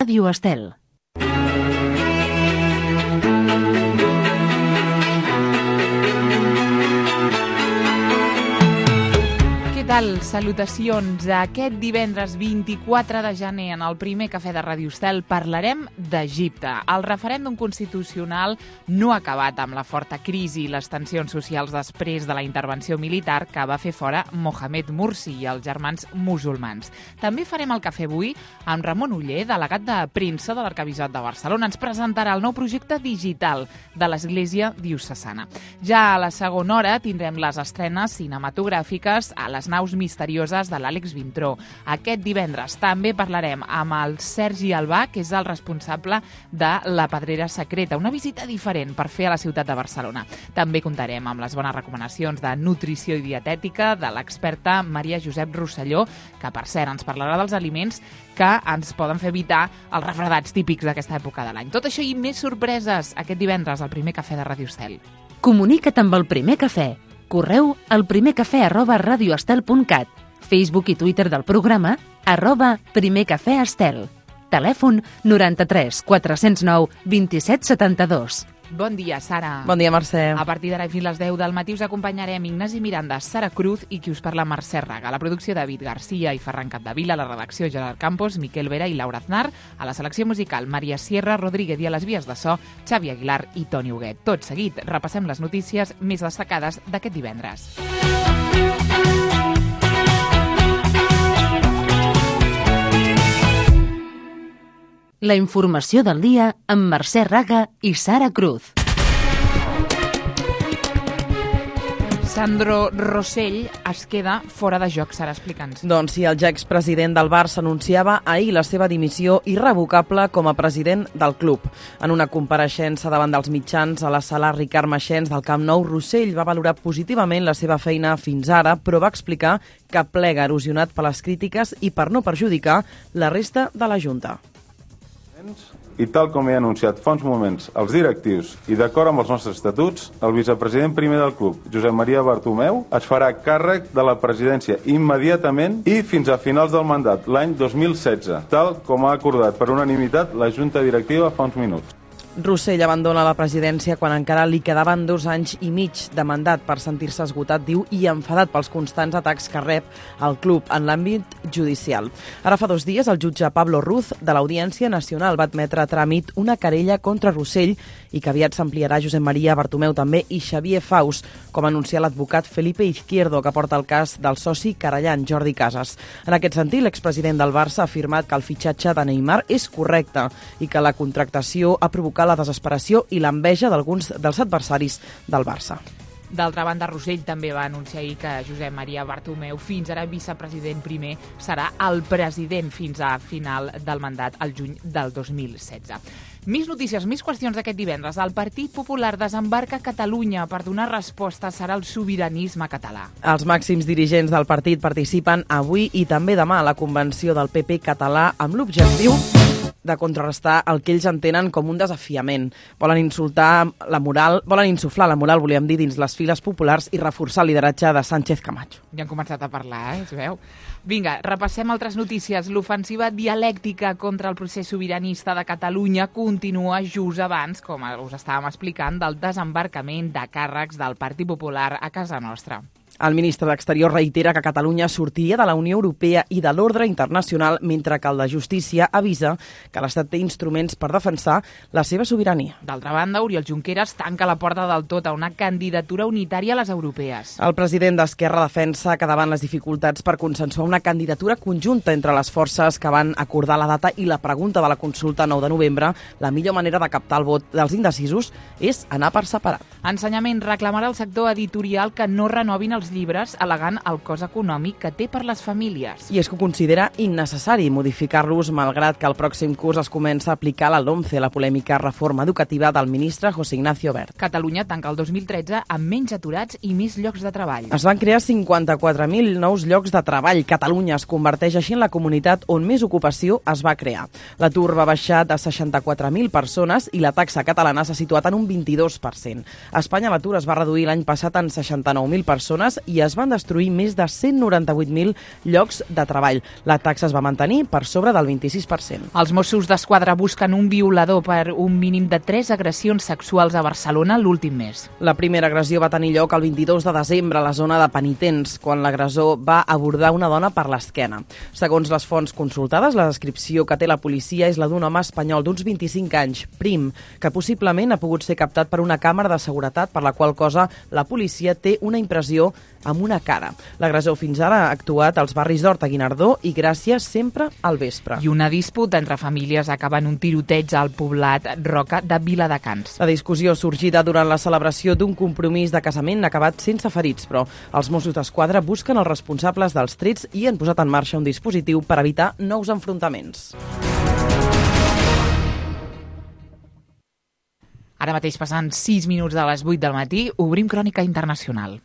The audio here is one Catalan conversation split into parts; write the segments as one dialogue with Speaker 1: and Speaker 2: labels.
Speaker 1: Ràdio Estel.
Speaker 2: Salutacions. Aquest divendres 24 de gener en el primer cafè de Ràdio Estel parlarem d'Egipte. El referèndum constitucional no ha acabat amb la forta crisi i les tensions socials després de la intervenció militar que va fer fora Mohamed Morsi i els germans musulmans. També farem el cafè avui amb Ramon Oller, delegat de premsa de l'Arquebisbat de Barcelona. Ens presentarà el nou projecte digital de l'Església Diocesana. Ja a la segona hora tindrem les estrenes cinematogràfiques a les naus misterioses de l'Àlex Vintró. Aquest divendres també parlarem amb el Sergi Albà, que és el responsable de la Pedrera Secreta, una visita diferent per fer a la ciutat de Barcelona. També comptarem amb les bones recomanacions de nutrició i dietètica de l'experta Maria Josep Rosselló, que per cert ens parlarà dels aliments que ens poden fer evitar els refredats típics d'aquesta època de l'any. Tot això i més sorpreses aquest divendres al primer cafè de Ràdio Estel.
Speaker 1: Comunica't amb el primer cafè. Correu al primercafè@radioestel.cat, Facebook i Twitter del programa @primercafèestel. Telèfon 93 409 27 72.
Speaker 2: Bon dia, Sara.
Speaker 3: Bon dia, Mercè.
Speaker 2: A partir d'ara fins les 10 del matí us acompanyarem Ignasi Miranda, Sara Cruz i qui us parla Mercè Raga. La producció David Garcia i Ferran Capdevila, la redacció Gerard Campos, Miquel Vera i Laura Aznar, a la selecció musical Maria Sierra, Rodríguez i a les vies de so Xavi Aguilar i Toni Huguet. Tot seguit, repassem les notícies més destacades d'aquest divendres.
Speaker 1: La informació del dia amb Mercè Raga i Sara Cruz.
Speaker 2: Sandro Rosell es queda fora de joc, Sara, explica'ns.
Speaker 3: Doncs sí, el ja expresident del Barça anunciava ahir la seva dimissió irrevocable com a president del club. En una compareixença davant dels mitjans a la sala Ricard Maxens del Camp Nou, Rosell va valorar positivament la seva feina fins ara, però va explicar que plega erosionat per les crítiques i per no perjudicar la resta de la Junta.
Speaker 4: I tal com he anunciat fa uns moments als directius i d'acord amb els nostres estatuts, el vicepresident primer del club, Josep Maria Bartomeu, es farà càrrec de la presidència immediatament i fins a finals del mandat, l'any 2016, tal com ha acordat per unanimitat la Junta Directiva fa uns minuts.
Speaker 3: Rosell abandona la presidència quan encara li quedaven 2 anys i mig de mandat per sentir-se esgotat, diu, i enfadat pels constants atacs que rep el club en l'àmbit judicial. Ara fa 2 dies el jutge Pablo Ruz de l'Audiència Nacional va admetre a tràmit una querella contra Rosell i que aviat s'ampliarà Josep Maria Bartomeu també i Xavier Faus, com anuncia l'advocat Felipe Izquierdo, que porta el cas del soci querellant Jordi Casas. En aquest sentit, l'expresident del Barça ha afirmat que el fitxatge de Neymar és correcte i que la contractació ha provocat la desesperació i l'enveja d'alguns dels adversaris del Barça.
Speaker 2: D'altra banda, Rosell també va anunciar ahir que Josep Maria Bartomeu, fins ara vicepresident primer, serà el president fins a final del mandat, al juny del 2016. Més notícies, més qüestions d'aquest divendres. El Partit Popular desembarca a Catalunya per donar resposta serà el sobiranisme català.
Speaker 3: Els màxims dirigents del partit participen avui i també demà a la convenció del PP català amb l'objectiu de contrarrestar el que ells entenen com un desafiament. Volen insuflar la moral, volíem dir, dins les files populars i reforçar el lideratge de Sánchez Camacho.
Speaker 2: Ja han començat a parlar, es veu? Vinga, repassem altres notícies. L'ofensiva dialèctica contra el procés sobiranista de Catalunya continua just abans, com us estàvem explicant, del desembarcament de càrrecs del Partit Popular a casa nostra.
Speaker 3: El ministre d'Exterior reitera que Catalunya sortiria de la Unió Europea i de l'ordre internacional, mentre que el de Justícia avisa que l'Estat té instruments per defensar la seva sobirania.
Speaker 2: D'altra banda, Oriol Junqueras tanca la porta del tot a una candidatura unitària a les europees.
Speaker 3: El president d'Esquerra defensa que davant les dificultats per consensuar una candidatura conjunta entre les forces que van acordar la data i la pregunta de la consulta 9 de novembre, la millor manera de captar el vot dels indecisos és anar per separat.
Speaker 2: Ensenyament reclamarà al sector editorial que no renovin els llibres al·legant el cost econòmic que té per les famílies.
Speaker 3: I és que ho considera innecessari modificar-los, malgrat que el pròxim curs es comença a aplicar la LOMCE, la polèmica reforma educativa del ministre José Ignacio Wert.
Speaker 2: Catalunya tanca el 2013 amb menys aturats i més llocs de treball.
Speaker 3: Es van crear 54.000 nous llocs de treball. Catalunya es converteix així en la comunitat on més ocupació es va crear. L'atur va baixar de 64.000 persones i la taxa catalana s'ha situat en un 22%. A Espanya l'atur es va reduir l'any passat en 69.000 persones empreses i es van destruir més de 198.000 llocs de treball. La taxa es va mantenir per sobre del 26%.
Speaker 2: Els Mossos d'Esquadra busquen un violador per un mínim de 3 agressions sexuals a Barcelona l'últim mes.
Speaker 3: La primera agressió va tenir lloc el 22 de desembre a la zona de penitents, quan l'agressor va abordar una dona per l'esquena. Segons les fonts consultades, la descripció que té la policia és la d'un home espanyol d'uns 25 anys, prim, que possiblement ha pogut ser captat per una càmera de seguretat, per la qual cosa la policia té una impressió amb una cara. L'agressor fins ara ha actuat als barris d'Horta, Guinardó i Gràcia, sempre al vespre.
Speaker 2: I una disputa entre famílies acaba en un tiroteig al poblat Roca de Viladecans.
Speaker 3: La discussió sorgida durant la celebració d'un compromís de casament ha acabat sense ferits, però els Mossos d'Esquadra busquen els responsables dels trets i han posat en marxa un dispositiu per evitar nous enfrontaments.
Speaker 2: Ara mateix passant 6 minuts de les 8 del matí, obrim Crònica Internacional.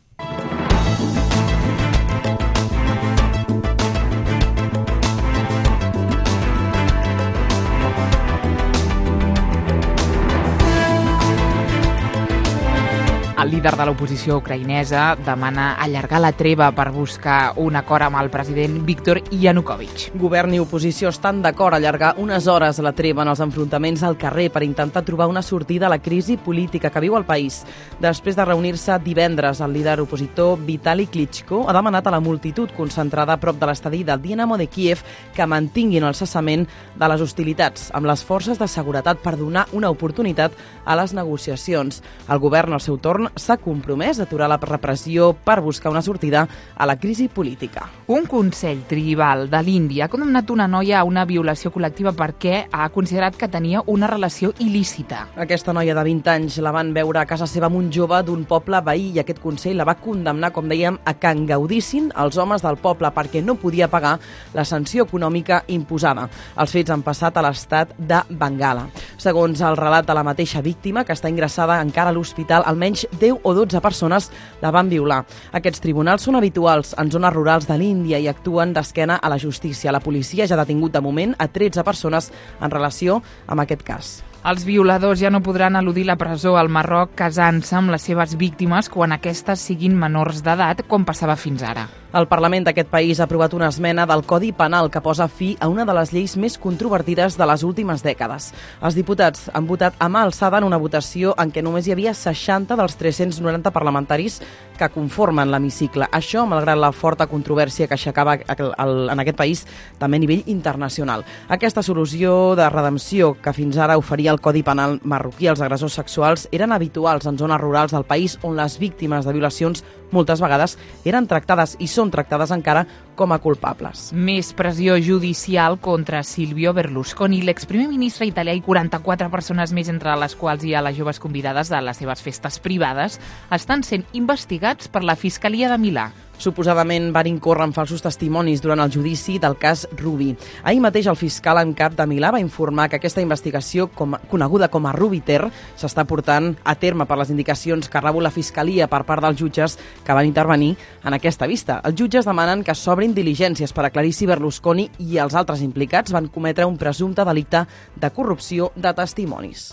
Speaker 2: El líder de l'oposició ucraïnesa demana allargar la treva per buscar un acord amb el president Viktor Yanukovych.
Speaker 3: Govern i oposició estan d'acord a allargar unes hores la treva en els enfrontaments al carrer per intentar trobar una sortida a la crisi política que viu el país. Després de reunir-se divendres, el líder opositor Vitali Klitschko ha demanat a la multitud concentrada a prop de l'estadi del Dinamo de Kiev que mantinguin el cessament de les hostilitats amb les forces de seguretat per donar una oportunitat a les negociacions. El govern, al seu torn, s'ha compromès a aturar la repressió per buscar una sortida a la crisi política.
Speaker 2: Un consell tribal de l'Índia ha condemnat una noia a una violació col·lectiva perquè ha considerat que tenia una relació il·lícita.
Speaker 3: Aquesta noia de 20 anys la van veure a casa seva amb un jove d'un poble veí i aquest consell la va condemnar, com dèiem, a que en gaudissin els homes del poble perquè no podia pagar la sanció econòmica imposada. Els fets han passat a l'estat de Bengala. Segons el relat de la mateixa víctima, que està ingressada encara a l'hospital, almenys 10 o 12 persones la van violar. Aquests tribunals són habituals en zones rurals de l'Índia i actuen d'esquena a la justícia. La policia ja ha detingut de moment a 13 persones en relació amb aquest cas.
Speaker 2: Els violadors ja no podran eludir la presó al Marroc casant-se amb les seves víctimes quan aquestes siguin menors d'edat, com passava fins ara.
Speaker 3: El Parlament d'aquest país ha aprovat una esmena del Codi Penal que posa fi a una de les lleis més controvertides de les últimes dècades. Els diputats han votat a mà alçada en una votació en què només hi havia 60 dels 390 parlamentaris que conformen l'hemicicle. Això, malgrat la forta controvèrsia que aixecava en aquest país, també a nivell internacional. Aquesta solució de redempció que fins ara oferia el Codi Penal marroquí als agressors sexuals eren habituals en zones rurals del país on les víctimes de violacions moltes vegades eren tractades i són tractades encara com a culpables.
Speaker 2: Més pressió judicial contra Silvio Berlusconi, l'exprimer ministre italià, i 44 persones més, entre les quals hi ha les joves convidades de les seves festes privades, estan sent investigats per la Fiscalia de Milà.
Speaker 3: Suposadament van incórrer en falsos testimonis durant el judici del cas Ruby. Ahir mateix el fiscal en cap de Milà va informar que aquesta investigació, coneguda com a Rubiter, s'està portant a terme per les indicacions que rebut la Fiscalia per part dels jutges que van intervenir en aquesta vista. Els jutges demanen que s'obrin diligències per aclarir si Berlusconi i els altres implicats van cometre un presumpte delicte de corrupció de testimonis.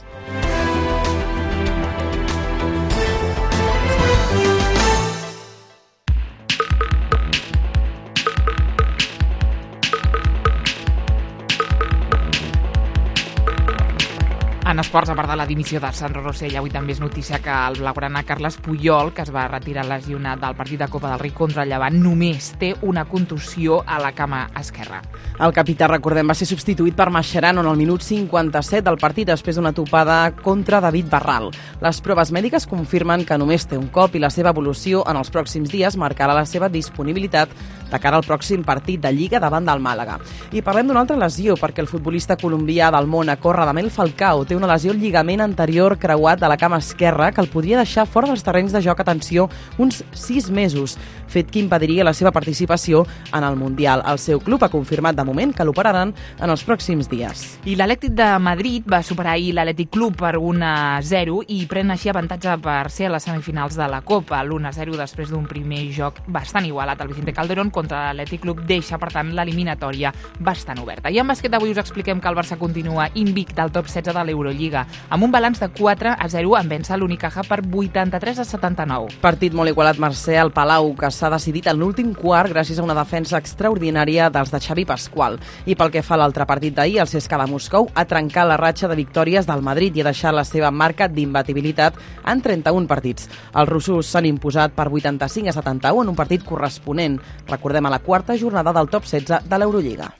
Speaker 2: En esports, a part de la dimissió de Sandro Rosell, avui també és notícia que el blaugrana Carles Puyol, que es va retirar lesionat del partit de Copa del Rei contra el Llevant, només té una contusió a la cama esquerra.
Speaker 3: El capità, recordem, va ser substituït per Mascherano en el minut 57 del partit després d'una topada contra David Barral. Les proves mèdiques confirmen que només té un cop i la seva evolució en els pròxims dies marcarà la seva disponibilitat de cara al pròxim partit de Lliga davant del Màlaga. I parlem d'una altra lesió, perquè el futbolista colombià del Mónaco, Radamel Falcao, té una lesió al lligament anterior creuat de la cama esquerra que el podria deixar fora dels terrenys de joc, atenció, uns 6 mesos, fet que impediria la seva participació en el Mundial. El seu club ha confirmat de moment que l'operaran en els pròxims dies.
Speaker 2: I l'Atlètic de Madrid va superar ahir l'Atlètic Club per 1-0 i pren així avantatge per ser a les semifinals de la Copa. L'1-0 després d'un primer joc bastant igualat al Vicente Calderón contra l'Atlètic Club deixa, per tant, l'eliminatòria bastant oberta. I en bàsquet avui us expliquem que el Barça continua invicte al top 16 de l'Eurolliga, amb un balanç de 4-0 en vèncer l'Unicaja per 83-79.
Speaker 3: Partit molt igualat, Mercè, al Palau, que s'ha decidit en l'últim quart gràcies a una defensa extraordinària dels de Xavi Pasqual. I pel que fa a l'altre partit d'ahir, el CSKA de Moscou ha trencat la ratxa de victòries del Madrid i ha deixat la seva marca d'imbatibilitat en 31 partits. Els russos s'han imposat per 85-71 en un partit corresponent, recordem, a la quarta jornada del top 16 de l'Eurolliga.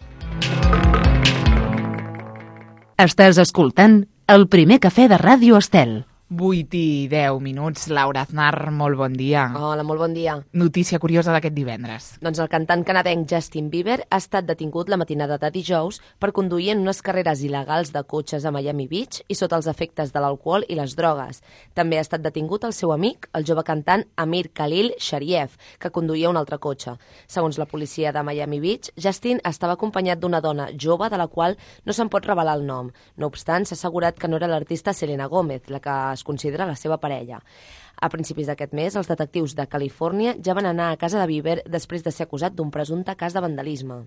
Speaker 1: Estàs escoltant el primer cafè de Ràdio Estel.
Speaker 2: 8 i 10 minuts. Laura Aznar, molt bon dia.
Speaker 5: Hola, molt bon dia.
Speaker 2: Notícia curiosa d'aquest divendres.
Speaker 5: Doncs el cantant canadenc Justin Bieber ha estat detingut la matinada de dijous per conduir en unes carreres il·legals de cotxes a Miami Beach i sota els efectes de l'alcohol i les drogues. També ha estat detingut el seu amic, el jove cantant Amir Khalil Shariev, que conduïa un altre cotxe. Segons la policia de Miami Beach, Justin estava acompanyat d'una dona jove de la qual no se'n pot revelar el nom. No obstant, s'ha assegurat que no era l'artista Selena Gomez, la que es considera la seva parella. A principis d'aquest mes, els detectius de Califòrnia ja van anar a casa de Bieber després de ser acusat d'un presumpte cas de vandalisme.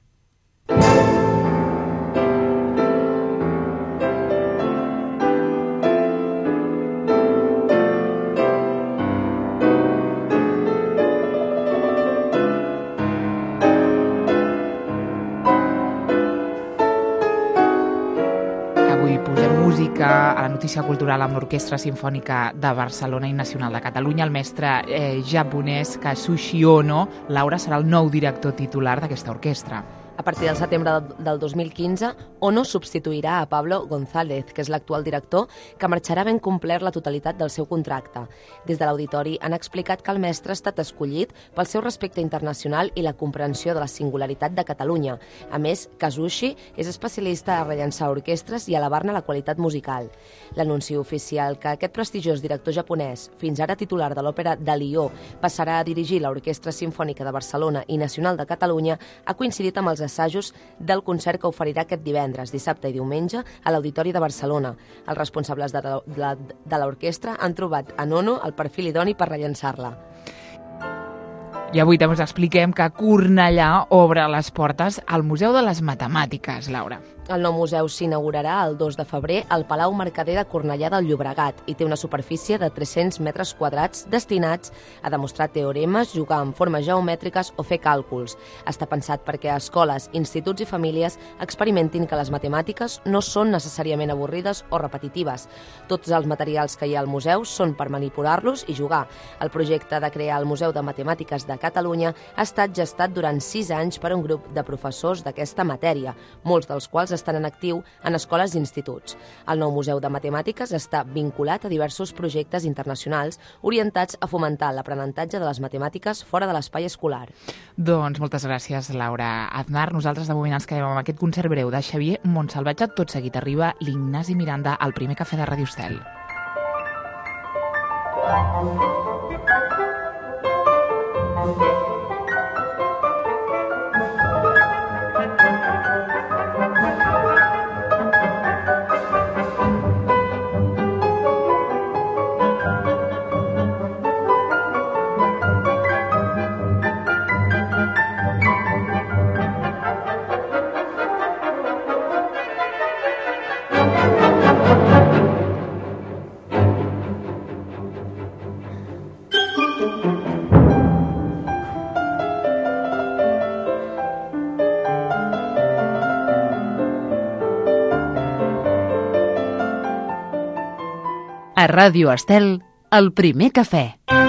Speaker 2: A la notícia cultural amb l'Orquestra Simfònica de Barcelona i Nacional de Catalunya. El mestre japonès Kazushi Ono, Laura, serà el nou director titular d'aquesta orquestra.
Speaker 5: A partir del setembre del 2015, Ono substituirà a Pablo González, que és l'actual director, que marxarà ben complert la totalitat del seu contracte. Des de l'auditori han explicat que el mestre ha estat escollit pel seu respecte internacional i la comprensió de la singularitat de Catalunya. A més, Kazushi és especialista a rellançar orquestres i a elevar-ne la qualitat musical. L'anunci oficial que aquest prestigiós director japonès, fins ara titular de l'Òpera de Lió, passarà a dirigir l'Orquestra Simfònica de Barcelona i Nacional de Catalunya ha coincidit amb els assajos del concert que oferirà aquest divendres, dissabte i diumenge a l'Auditori de Barcelona. Els responsables de l'orquestra han trobat en Ono el perfil idoni per rellançar-la.
Speaker 2: I avui també us expliquem que Cornellà obre les portes al Museu de les Matemàtiques, Laura.
Speaker 5: El nou museu s'inaugurarà el 2 de febrer al Palau Mercader de Cornellà del Llobregat i té una superfície de 300 metres quadrats destinats a demostrar teoremes, jugar amb formes geomètriques o fer càlculs. Està pensat perquè escoles, instituts i famílies experimentin que les matemàtiques no són necessàriament avorrides o repetitives. Tots els materials que hi ha al museu són per manipular-los i jugar. El projecte de crear el Museu de Matemàtiques de Catalunya ha estat gestat durant 6 anys per un grup de professors d'aquesta matèria, molts dels quals estan en actiu en escoles i instituts. El nou Museu de Matemàtiques està vinculat a diversos projectes internacionals orientats a fomentar l'aprenentatge de les matemàtiques fora de l'espai escolar.
Speaker 2: Doncs moltes gràcies, Laura Aznar. Nosaltres de moment ens quedem amb aquest concert breu de Xavier Montsalvatge. Tot seguit arriba l'Ignasi Miranda al primer cafè de Ràdio Estel.
Speaker 1: A Ràdio Estel, el primer cafè.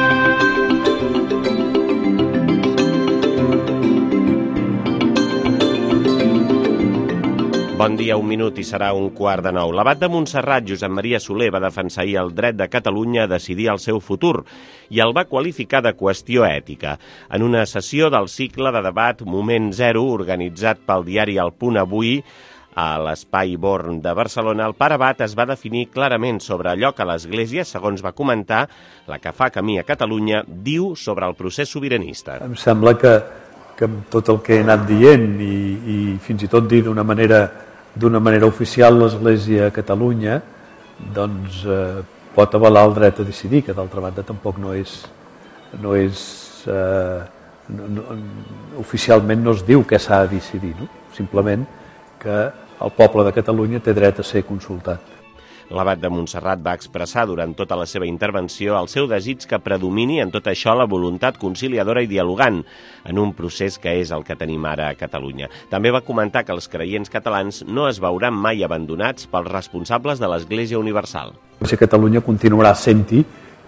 Speaker 6: Bon dia, 1 minut i serà 1:15. L'abat de Montserrat, Josep Maria Soler, va defensar ahir el dret de Catalunya a decidir el seu futur i el va qualificar de qüestió ètica. En una sessió del cicle de debat Moment Zero, organitzat pel diari El Punt Avui, a l'Espai Born de Barcelona, el pare Abat es va definir clarament sobre allò que l'Església, segons va comentar, la que fa camí a Catalunya, diu sobre el procés sobiranista.
Speaker 7: Em sembla que amb tot el que he anat dient i fins i tot dir d'una manera oficial l'Església a Catalunya, doncs pot avalar el dret a decidir, que d'altra banda tampoc no és oficialment no es diu què s'ha de decidir, no? Simplement que el poble de Catalunya té dret a ser consultat.
Speaker 6: L'abat de Montserrat va expressar durant tota la seva intervenció el seu desig que predomini en tot això la voluntat conciliadora i dialogant en un procés que és el que tenim ara a Catalunya. També va comentar que els creients catalans no es veuran mai abandonats pels responsables de l'Església Universal.
Speaker 7: Catalunya continuarà sent-hi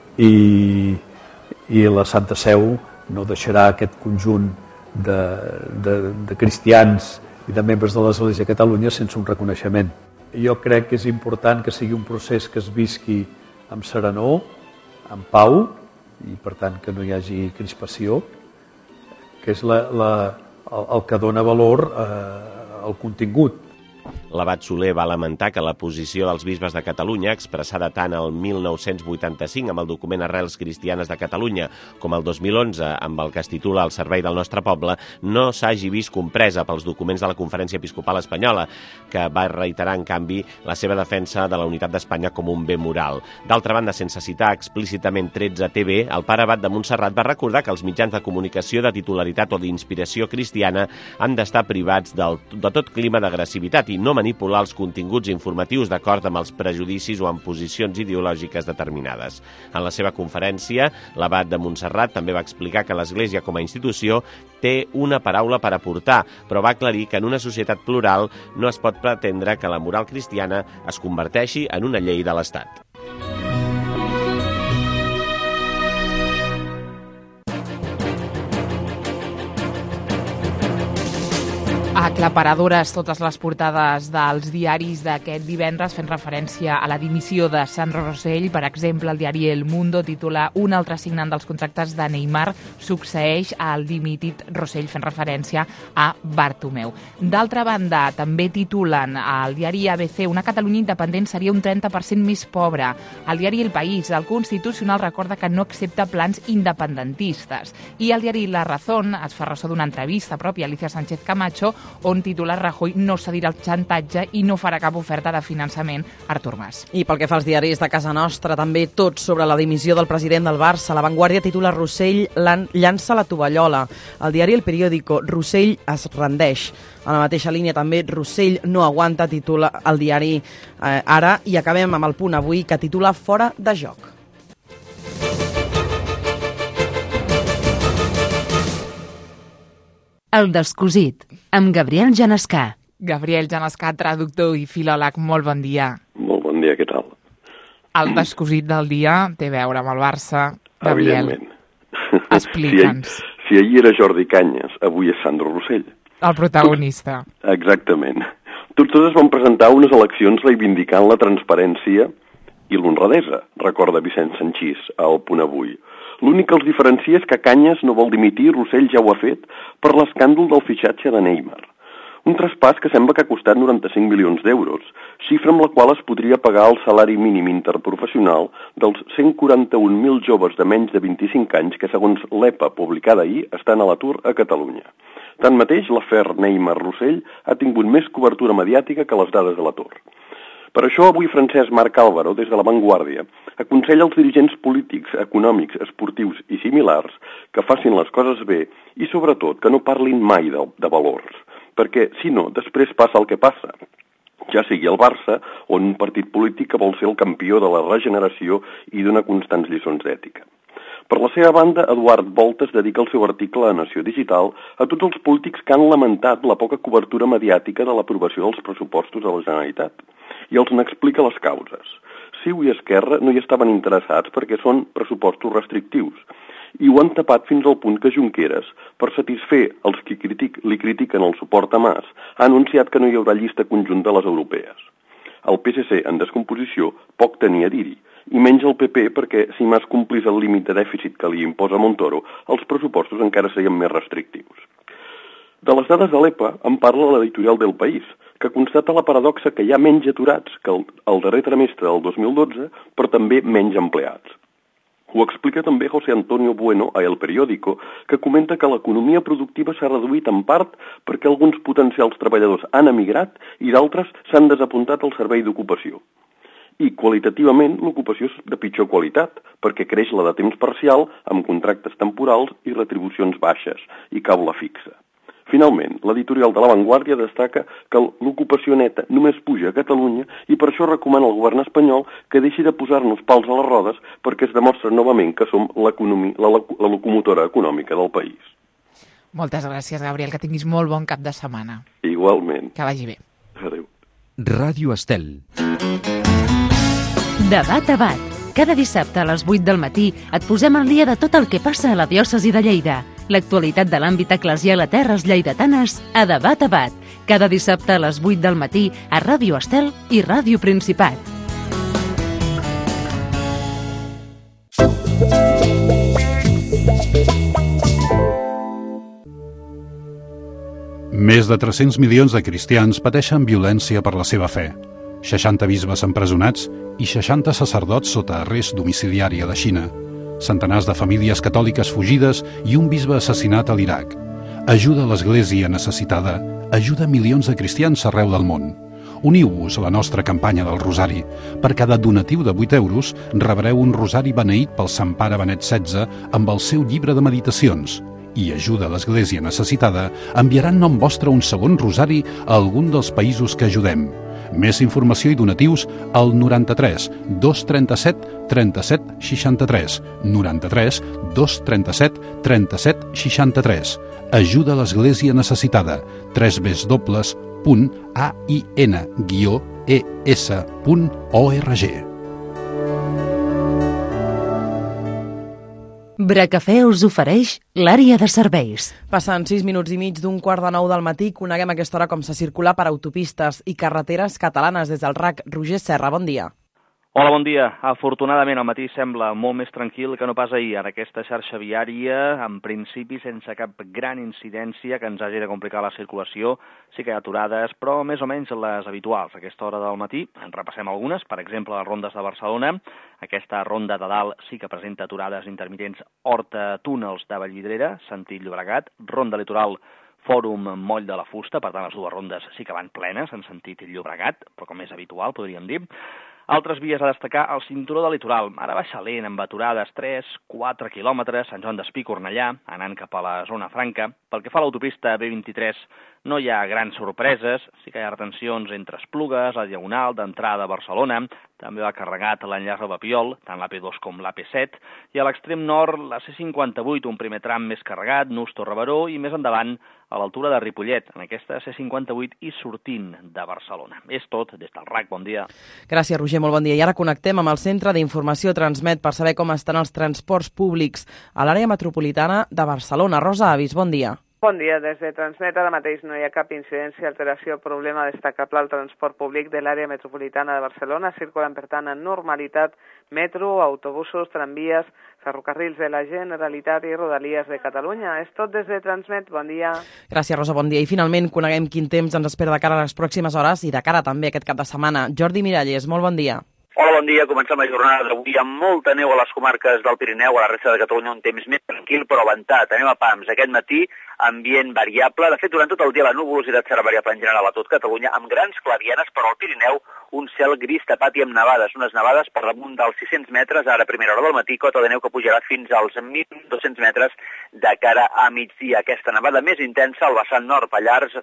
Speaker 7: i la Santa Seu no deixarà aquest conjunt de cristians i de membres de l'Església de Catalunya sense un reconeixement. Jo crec que és important que sigui un procés que es visqui amb serenor, amb pau, i per tant que no hi hagi crispació, que és el que dona valor al contingut.
Speaker 6: L'abat Soler va lamentar que la posició dels bisbes de Catalunya, expressada tant el 1985 amb el document Arrels Cristianes de Catalunya com el 2011 amb el que es titula El servei del nostre poble, no s'hagi vist compresa pels documents de la Conferència Episcopal Espanyola, que va reiterar, en canvi, la seva defensa de la unitat d'Espanya com un bé moral. D'altra banda, sense citar explícitament 13 TV, el pare abat de Montserrat va recordar que els mitjans de comunicació de titularitat o d'inspiració cristiana han d'estar privats de tot clima d'agressivitat i no manipular els continguts informatius d'acord amb els prejudicis o amb posicions ideològiques determinades. En la seva conferència, l'abat de Montserrat també va explicar que l'Església com a institució té una paraula per aportar, però va aclarir que en una societat plural no es pot pretendre que la moral cristiana es converteixi en una llei de l'Estat.
Speaker 2: Aclaparadores totes les portades dels diaris d'aquest divendres fent referència a la dimissió de Sandro Rosell. Per exemple, el diari El Mundo titula Un altre signant dels contractes de Neymar succeeix al dimitit Rosell, fent referència a Bartomeu. D'altra banda, també titulen al diari ABC una Catalunya independent seria un 30% més pobra. Al diari El País, el Constitucional recorda que no accepta plans independentistes. I al diari La Razón es fa ressò d'una entrevista pròpia a Alicia Sánchez Camacho on titula Rajoy no cedirà el xantatge i no farà cap oferta de finançament a Artur Mas.
Speaker 3: I pel que fa als diaris de casa nostra, també tot sobre la dimissió del president del Barça. La Vanguardia titula Rossell llança la tovallola. El diari El Periódico, Rossell es rendeix. A la mateixa línia també Rossell no aguanta, titula el diari Ara. I acabem amb el Punt Avui, que titula Fora de joc.
Speaker 1: El descosit, amb Gabriel Genescà.
Speaker 2: Gabriel Genescà, traductor i filòleg, molt bon dia.
Speaker 8: Molt bon dia, què tal?
Speaker 2: El descosit del dia té a veure amb el Barça. Gabriel,
Speaker 8: evidentment.
Speaker 2: Explica'ns.
Speaker 8: Si ahir era Jordi Cañas, avui és Sandro Rosell.
Speaker 2: El protagonista.
Speaker 8: Exactament. Tots dos es van presentar unes eleccions reivindicant la transparència i l'honradesa, recorda Vicent Sanchís al Punt Avui. L'únic que els diferencia és que Cañas no vol dimitir i Rosell ja ho ha fet per l'escàndol del fitxatge de Neymar. Un traspàs que sembla que ha costat 95 milions d'euros, xifra amb la qual es podria pagar el salari mínim interprofessional dels 141.000 joves de menys de 25 anys que, segons l'EPA publicada ahir, estan a l'atur a Catalunya. Tanmateix, l'afer Neymar-Rosell ha tingut més cobertura mediàtica que les dades de l'atur. Per això, avui Francesc Marc Álvaro, des de La Vanguardia, aconsella als dirigents polítics, econòmics, esportius i similars que facin les coses bé i, sobretot, que no parlin mai de valors, perquè, si no, després passa el que passa. Ja sigui el Barça o un partit polític que vol ser el campió de la regeneració i d'una constants lliçons d'ètica. Per la seva banda, Eduard Voltes dedica el seu article a Nació Digital a tots els polítics que han lamentat la poca cobertura mediàtica de l'aprovació dels pressupostos de la Generalitat i els n'explica les causes. CiU i Esquerra no hi estaven interessats perquè són pressupostos restrictius i ho han tapat fins al punt que Junqueras, per satisfer els que li critiquen el suport a Mas, ha anunciat que no hi haurà llista conjunta a les europees. El PSC, en descomposició, poc tenia a dir-hi, i menys el PP perquè si Mas complís el límit de dèficit que li imposa Montoro, els pressupostos encara serien més restrictius. De les dades de l'EPA en parla l'editorial del País, que constata la paradoxa que hi ha menys aturats que el darrer trimestre del 2012, però també menys empleats. Ho explica també José Antonio Bueno a El Periódico, que comenta que l'economia productiva s'ha reduït en part perquè alguns potencials treballadors han emigrat i d'altres s'han desapuntat al servei d'ocupació. I qualitativament l'ocupació és de pitjor qualitat, perquè creix la de temps parcial amb contractes temporals i retribucions baixes i caula fixa. Finalment, l'editorial de La Vanguardia destaca que l'ocupació neta només puja a Catalunya i per això recomana al govern espanyol que deixi de posar-nos pals a les rodes perquè es demostra novament que som la locomotora econòmica del país.
Speaker 2: Moltes gràcies, Gabriel, que tinguis molt bon cap de setmana.
Speaker 8: Igualment.
Speaker 2: Que vagi bé.
Speaker 8: Adéu.
Speaker 9: Ràdio Estel.
Speaker 1: Debat a Bat. Cada dissabte a les 8 del matí et posem al dia de tot el que passa a la diòcesi de Lleida. L'actualitat de l'àmbit eclesial a terres lleidatanes a Debat a Bat. Cada dissabte a les 8 del matí a Ràdio Estel i Ràdio Principat.
Speaker 10: Més de 300 milions de cristians pateixen violència per la seva fe. 60 bisbes empresonats i 60 sacerdots sota arrest domiciliari a la Xina. Centenars de famílies catòliques fugides i un bisbe assassinat a l'Iraq. Ajuda a l'Església necessitada, ajuda milions de cristians arreu del món. Uniu-vos a la nostra campanya del Rosari. Per cada donatiu de 8 euros rebreu un rosari beneït pel Sant Pare Benet XVI amb el seu llibre de meditacions. I ajuda a l'Església necessitada enviarà en nom vostre un segon rosari a algun dels països que ajudem. Més informació i donatius al 93 237 37 63. 93 237 37 63. Ajuda a l'Església necessitada. www.ain-es.org.
Speaker 1: Bracafè us ofereix l'àrea de serveis.
Speaker 3: Passen 6 minuts i mig d'un 8:45 del matí. Coneguem a aquesta hora com se circula per autopistes i carreteres catalanes. Des del RAC, Roger Serra, bon dia.
Speaker 11: Hola, bon dia. Afortunadament, al matí sembla molt més tranquil que no pas ahir. En aquesta xarxa viària, en principi, sense cap gran incidència que ens hagi de complicar la circulació. Sí que hi ha aturades, però més o menys les habituals. A aquesta hora del matí en repassem algunes, per exemple, les rondes de Barcelona. Aquesta ronda de dalt sí que presenta aturades intermitents Horta-Túnels de Vallvidrera, sentit Llobregat, ronda litoral Fòrum Moll de la Fusta, per tant, les dues rondes sí que van plenes en sentit Llobregat, però com és habitual, podríem dir. Altres vies a destacar, el cinturó del litoral. Ara baixa lent, amb aturades 3-4 quilòmetres, Sant Joan d'Espí, Cornellà, anant cap a la zona franca. Pel que fa a l'autopista B23, no hi ha grans sorpreses. Sí que hi ha retencions entre Esplugues, la Diagonal, d'entrada a Barcelona. També va carregat l'enllaç al Papiol, tant l'AP2 com l'AP7. I a l'extrem nord, la C58, un primer tram més carregat, Nus-Torrebaró, i més endavant, a l'altura de Ripollet, en aquesta C58 i sortint de Barcelona. És tot des del RAC. Bon dia.
Speaker 3: Gràcies, Roger, molt bon dia. I ara connectem amb el Centre d'Informació Transmet per saber com estan els transports públics a l'àrea metropolitana de Barcelona. Rosa Avis, bon dia.
Speaker 12: Bon dia. Des de Transmet ara mateix no hi ha cap incidència, alteració o problema destacable al transport públic de l'àrea metropolitana de Barcelona. Circulen, per tant, en normalitat metro, autobusos, tramvies, ferrocarrils de la Generalitat i Rodalies de Catalunya. És tot des de Transmet. Bon dia.
Speaker 3: Gràcies, Rosa, bon dia. I finalment coneguem quin temps ens espera de cara a les pròximes hores i de cara també aquest cap de setmana. Jordi Miralles, molt bon dia.
Speaker 13: Hola, bon dia. Comencem la jornada d'avui amb molta neu a les comarques del Pirineu, a la resta de Catalunya un temps més tranquil però ventat. Anem a pams. Aquest matí, ambient variable. De fet, durant tot el dia la nuvolositat serà variable en general a tot Catalunya, amb grans clarianes, però al Pirineu un cel gris tapat i amb nevades. Unes nevades per damunt dels 600 metres, ara a primera hora del matí, cota de neu que pujarà fins als 1.200 metres de cara a migdia. Aquesta nevada més intensa al vessant nord, Pallars,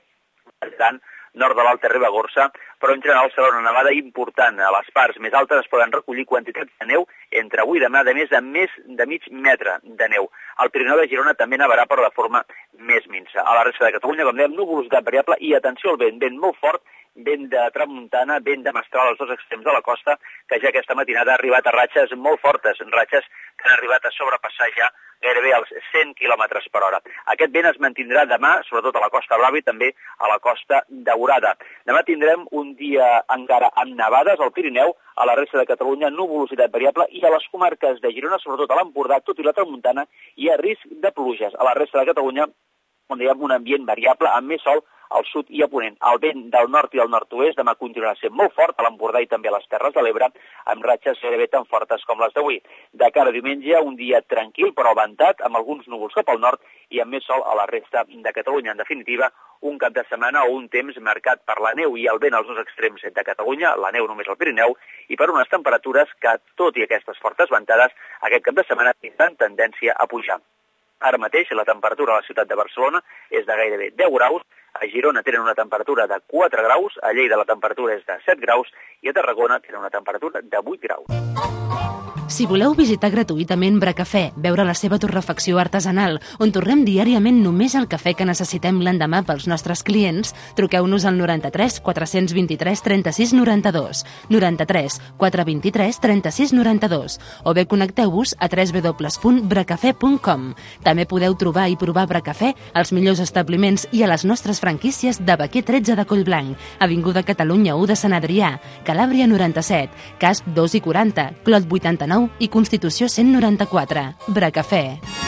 Speaker 13: nord de l'Alta Ribagorça, però en general serà una nevada important. A les parts més altes es poden recollir quantitats de neu entre avui i demà de més de mig metre de neu. Al Pirineu de Girona també nevarà, però de forma més minsa. A la resta de Catalunya, com dèiem, nuvolositat variable i atenció al vent, vent molt fort, vent de tramuntana, vent de mestral als dos extrems de la costa, que ja aquesta matinada ha arribat a ratxes molt fortes, ratxes que han arribat a sobrepassar ja gairebé als 100 km per hora. Aquest vent es mantindrà demà, sobretot a la Costa Brava i també a la Costa Daurada. Demà tindrem un dia encara amb nevades al Pirineu, a la resta de Catalunya nuvolositat variable i a les comarques de Girona, sobretot a l'Empordà, tot i la tramuntana, hi ha risc de pluges. A la resta de Catalunya, on hi ha un ambient variable amb més sol al sud i a ponent. El vent del nord i del nord-oest demà continuarà sent molt fort a l'Empordà i també a les Terres de l'Ebre, amb ratxes gairebé tan fortes com les d'avui. De cara a diumenge, un dia tranquil però ventat, amb alguns núvols cap al nord i amb més sol a la resta de Catalunya. En definitiva, un cap de setmana o un temps marcat per la neu i el vent als dos extrems de Catalunya, la neu només al Pirineu, i per unes temperatures que, tot i aquestes fortes ventades, aquest cap de setmana tindran tendència a pujar. Ara mateix la temperatura a la ciutat de Barcelona és de gairebé 10 graus, a Girona tenen una temperatura de 4 graus, a Lleida la temperatura és de 7 graus i a Tarragona tenen una temperatura de 8 graus.
Speaker 1: Si voleu visitar gratuïtament Bracafè, veure la seva torrefacció artesanal, on torrem diàriament només el cafè que necessitem l'endemà pels nostres clients, truqueu-nos al 93 423 36 92, 93 423 36 92, o bé connecteu-vos a www.bracafè.com. També podeu trobar i provar Bracafè als millors establiments i a les nostres franquícies de Baquer 13 de Collblanc, Avinguda Catalunya 1 de Sant Adrià, Calàbria 97, Casp 2 i 40, Clot 89 i Constitució 194. Bracafè.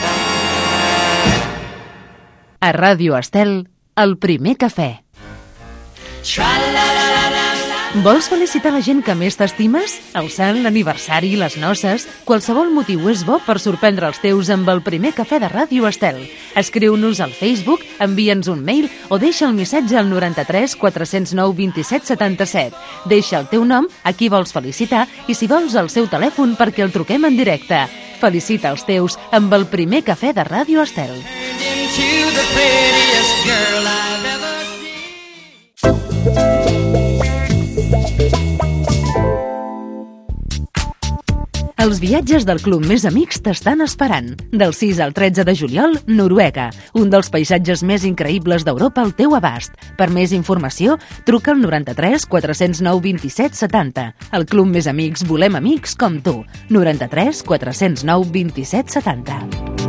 Speaker 1: A Ràdio Estel, el primer cafè. Vols felicitar la gent que més t'estimes? El sant, l'aniversari, les noces... Qualsevol motiu és bo per sorprendre els teus amb el primer cafè de Ràdio Estel. Escriu-nos al Facebook, envia'ns un mail o deixa el missatge al 93 409 27 77. Deixa el teu nom, a qui vols felicitar i si vols el seu telèfon perquè el truquem en directe. Felicita els teus amb el primer cafè de Ràdio Estel. Els viatges del Club Més Amics t'estan esperant. Del 6 al 13 de juliol, Noruega. Un dels paisatges més increïbles d'Europa al teu abast. Per més informació, truca al 93 409 27 70. El Club Més Amics volem amics com tu. 93 409 27 70.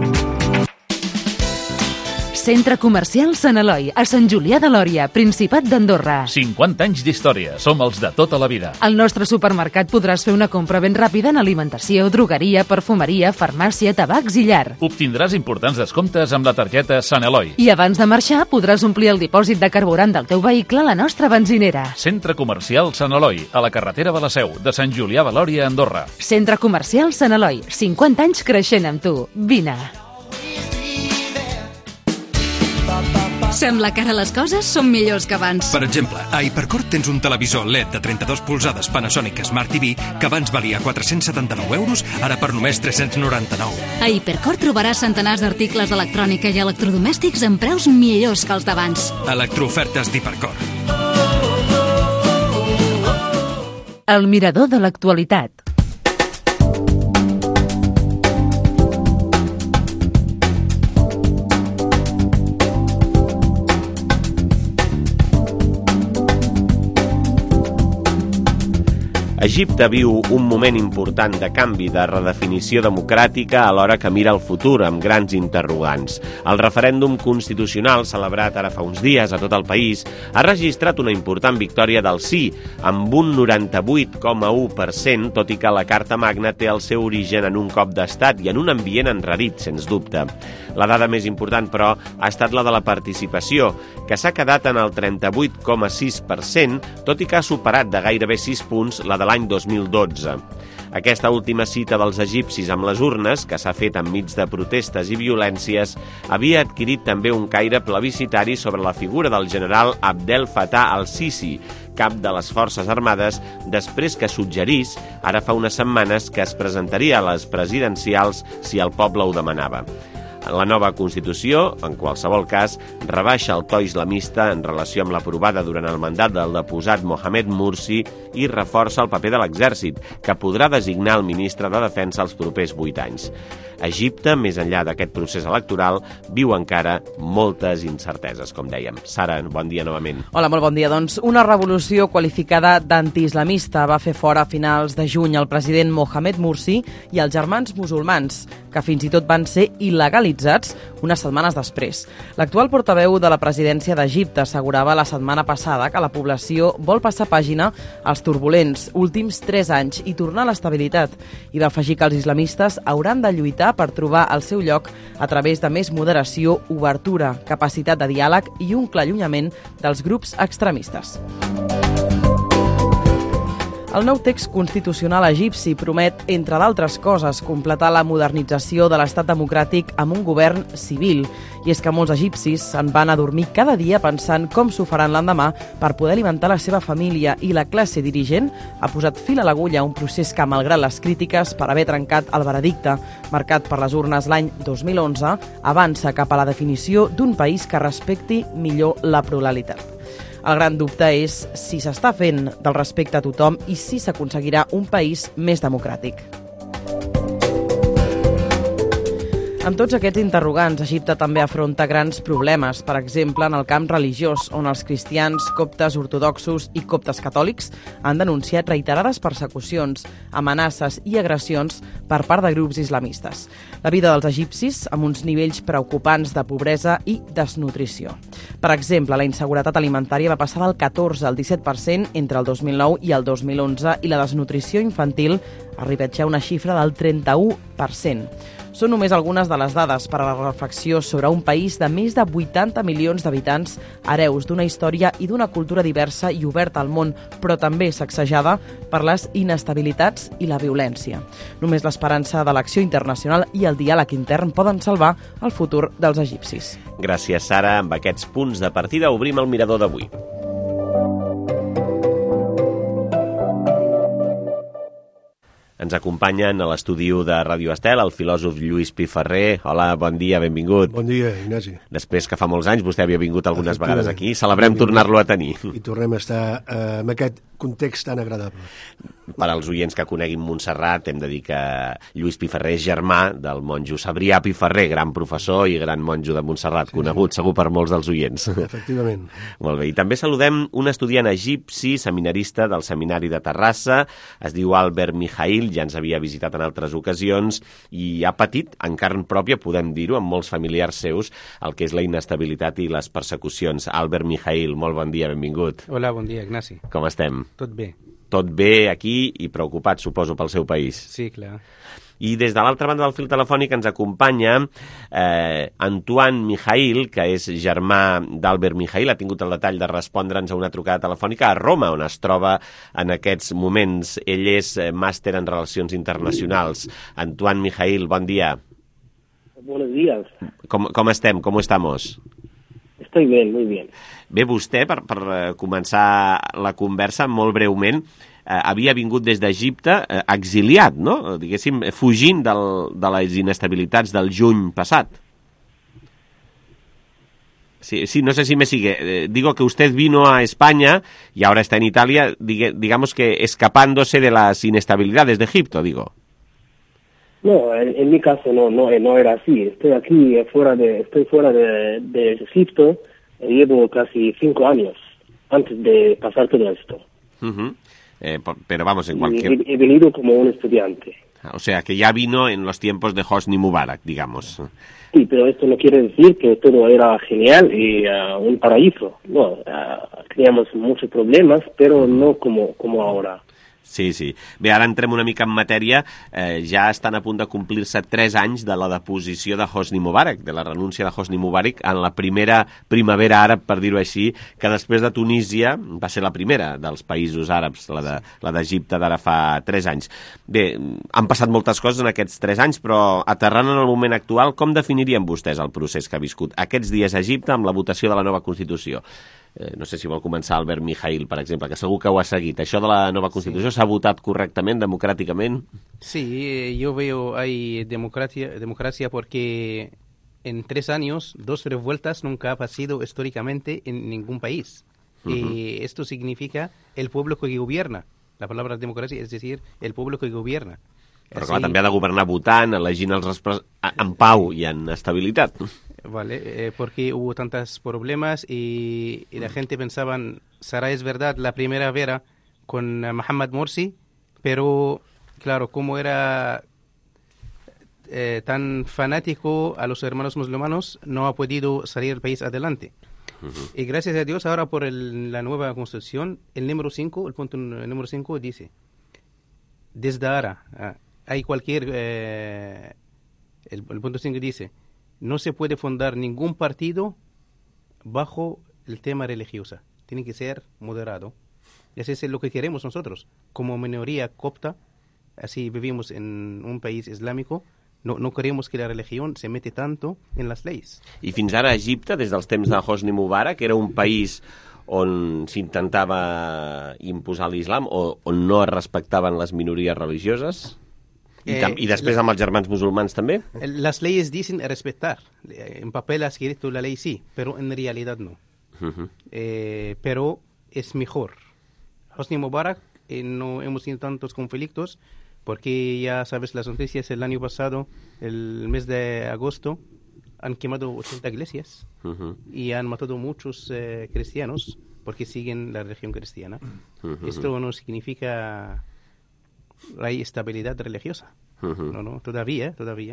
Speaker 1: Centre Comercial Sant Eloi, a Sant Julià de Lòria, Principat d'Andorra.
Speaker 14: 50 anys d'història, som els de tota la vida.
Speaker 1: Al nostre supermercat podràs fer una compra ben ràpida en alimentació, drogueria, perfumeria, farmàcia, tabacs i llar.
Speaker 14: Obtindràs importants descomptes amb la targeta Sant Eloi.
Speaker 1: I abans de marxar podràs omplir el dipòsit de carburant del teu vehicle a la nostra benzinera.
Speaker 14: Centre Comercial Sant Eloi, a la carretera de la Seu, de Sant Julià de Lòria, Andorra.
Speaker 1: Centre Comercial Sant Eloi, 50 anys creixent amb tu. Vine.
Speaker 15: Sembla que ara les coses són millors que abans.
Speaker 16: Per exemple, a Hipercor tens un televisor LED de 32 polzades Panasonic Smart TV que abans valia 479 euros, ara per només 399.
Speaker 15: A Hipercor trobaràs centenars d'articles d'electrònica i electrodomèstics amb preus millors que els d'abans.
Speaker 16: Electroofertes d'Hipercor.
Speaker 1: El mirador de l'actualitat.
Speaker 6: Egipte viu un moment important de canvi, de redefinició democràtica alhora que mira el futur amb grans interrogants. El referèndum constitucional, celebrat ara fa uns dies a tot el país, ha registrat una important victòria del sí, amb un 98,1%, tot i que la Carta Magna té el seu origen en un cop d'estat i en un ambient enredit, sens dubte. La dada més important, però, ha estat la de la participació, que s'ha quedat en el 38,6%, tot i que ha superat de gairebé 6 punts la de l'any 2012. Aquesta última cita dels egipcis amb les urnes, que s'ha fet enmig de protestes i violències, havia adquirit també un caire plebiscitari sobre la figura del general Abdel Fattah al-Sisi, cap de les Forces Armades, després que suggerís, ara fa unes setmanes, que es presentaria a les presidencials si el poble ho demanava. La nova Constitució, en qualsevol cas, rebaixa el to islamista en relació amb l'aprovada durant el mandat del deposat Mohamed Mursi i reforça el paper de l'exèrcit, que podrà designar el ministre de Defensa els propers 8 anys. Egipte, més enllà d'aquest procés electoral, viu encara moltes incerteses, com dèiem. Sara, bon dia novament.
Speaker 3: Hola, molt bon dia. Doncs una revolució qualificada d'antiislamista va fer fora a finals de juny el president Mohamed Mursi i els germans musulmans, que que fins i tot van ser il·legalitzats unes setmanes després. L'actual portaveu de la presidència d'Egipte assegurava la setmana passada que la població vol passar pàgina als turbulents últims 3 anys i tornar a l'estabilitat, i va afegir que els islamistes hauran de lluitar per trobar el seu lloc a través de més moderació, obertura, capacitat de diàleg i un clar allunyament dels grups extremistes. El nou text constitucional egipci promet, entre d'altres coses, completar la modernització de l'estat democràtic amb un govern civil. I és que molts egipcis se'n van a dormir cada dia pensant com s'ho faran l'endemà per poder alimentar la seva família, i la classe dirigent ha posat fil a l'agulla a un procés que, malgrat les crítiques per haver trencat el veredicte marcat per les urnes l'any 2011, avança cap a la definició d'un país que respecti millor la pluralitat. El gran dubte és si s'està fent del respecte a tothom i si s'aconseguirà un país més democràtic. Amb tots aquests interrogants, Egipte també afronta grans problemes, per exemple, en el camp religiós, on els cristians, coptes ortodoxos i coptes catòlics han denunciat reiterades persecucions, amenaces i agressions per part de grups islamistes. La vida dels egipcis amb uns nivells preocupants de pobresa i desnutrició. Per exemple, la inseguretat alimentària va passar del 14 al 17% entre el 2009 i el 2011 i la desnutrició infantil ha arribat ja a una xifra del 31%. Són només algunes de les dades per a la reflexió sobre un país de més de 80 milions d'habitants, hereus d'una història i d'una cultura diversa i oberta al món, però també sacsejada per les inestabilitats i la violència. Només l'esperança de l'acció internacional i el diàleg intern poden salvar el futur dels egipcis.
Speaker 6: Gràcies, Sara. Amb aquests punts de partida obrim el mirador d'avui. Ens acompanyen a l'estudi de Ràdio Estel el filòsof Lluís Piferrer. Hola, bon dia, benvingut.
Speaker 17: Bon dia, Ignasi.
Speaker 6: Després que fa molts anys vostè havia vingut algunes vegades aquí, celebrem tornar-lo a tenir.
Speaker 17: I tornem a estar en aquest context tan agradable.
Speaker 6: Per als oients que coneguin Montserrat, hem de dir que Lluís Piferrer és germà del monjo Cebrià Piferrer, gran professor i gran monjo de Montserrat, conegut segur per molts dels oients.
Speaker 17: Efectivament.
Speaker 6: Molt bé, i també saludem un estudiant egipci, seminarista del Seminari de Terrassa, es diu Albert Mijail, ja ens havia visitat en altres ocasions i ha patit en carn pròpia, podem dir-ho, amb molts familiars seus, el que és la inestabilitat i les persecucions. Albert Mijail, molt bon dia, benvingut.
Speaker 18: Hola, bon dia, Ignasi.
Speaker 6: Com estem?
Speaker 18: Tot bé.
Speaker 6: Tot bé aquí i preocupat, suposo, pel seu país.
Speaker 18: Sí, clar.
Speaker 6: I des de l'altra banda del fil telefònic ens acompanya Antoine Mijail, que és germà d'Albert Mijail. Ha tingut el detall de respondre'ns a una trucada telefònica a Roma, on es troba en aquests moments. Ell és màster en Relacions Internacionals. Antoine Mijail, bon dia.
Speaker 19: Buenos días.
Speaker 6: Com estem? ¿Cómo estamos?
Speaker 19: Estoy bien, muy bien.
Speaker 6: Bé, vostè, per començar la conversa, molt breument, havia vingut des d'Egipte exiliat, no? Diguéssim, fugint de les inestabilitats del juny passat. Sí, no sé si me sigue. Digo que usted vino a España y ahora está en Italia, digamos que escapándose de las inestabilidades de Egipto, digo.
Speaker 19: No, en mi caso no era así. Estoy aquí estoy fuera de Egipto. Llevo casi 5 años antes de pasar todo esto.
Speaker 6: Pero vamos, en cualquier...
Speaker 19: He venido como un estudiante.
Speaker 6: O sea, que ya vino en los tiempos de Hosni Mubarak, digamos.
Speaker 19: Sí, pero esto no quiere decir que todo era genial y un paraíso. No, teníamos muchos problemas, pero no como ahora.
Speaker 6: Sí. Bé, ara entrem una mica en matèria. Ja estan a punt de complir-se 3 anys de la deposició de Hosni Mubarak, de la renúncia de Hosni Mubarak en la primera primavera àrab, per dir-ho així, que després de Tunísia va ser la primera dels països àrabs, la d'Egipte d'ara fa 3 anys. Bé, han passat moltes coses en aquests 3 anys, però aterrant en el moment actual, com definirien vostès el procés que ha viscut aquests dies a Egipte amb la votació de la nova Constitució? No sé si vol començar Albert Mijail, per exemple, que segur que ho ha seguit. Això de la nova Constitució s'ha votat correctament, democràticament?
Speaker 18: Sí, yo veo hay democracia porque en 3 años, 2 revueltas nunca ha pasado históricamente en ningún país. Esto significa el pueblo que gobierna. La palabra democracia es decir, el pueblo que gobierna.
Speaker 6: Però clar, també ha de governar votant, elegint els en pau i en estabilitat.
Speaker 18: Vale, porque hubo tantos problemas y la gente pensaba, será es verdad la primera vera con Mohamed Morsi, pero claro, como era tan fanático a los hermanos musulmanes no ha podido salir el país adelante. Y gracias a Dios ahora por la nueva constitución, el punto número 5 dice, desde ahora hay el punto 5 dice, no se puede fundar ningún partido bajo el tema religioso, tiene que ser moderado. Eso es lo que queremos nosotros, como minoría copta, así vivimos en un país islámico, no queremos que la religión se mete tanto en las leyes.
Speaker 6: I fins ara Egipte, des dels temps de Hosni Mubarak, era un país on s'intentava imposar l'islam o on no es respectaven les minories religioses? I després amb els germans musulmans també?
Speaker 18: Las leyes dicen respetar. En papel ha escrito la ley sí, pero en realidad no. Pero es mejor. Hosni Mubarak no hemos tenido tantos conflictos porque ya sabes las noticias, el año pasado, el mes de agosto, han quemado 80 iglesias y han matado muchos cristianos porque siguen la religión cristiana. Esto no significa la estabilidad religiosa. No, todavía.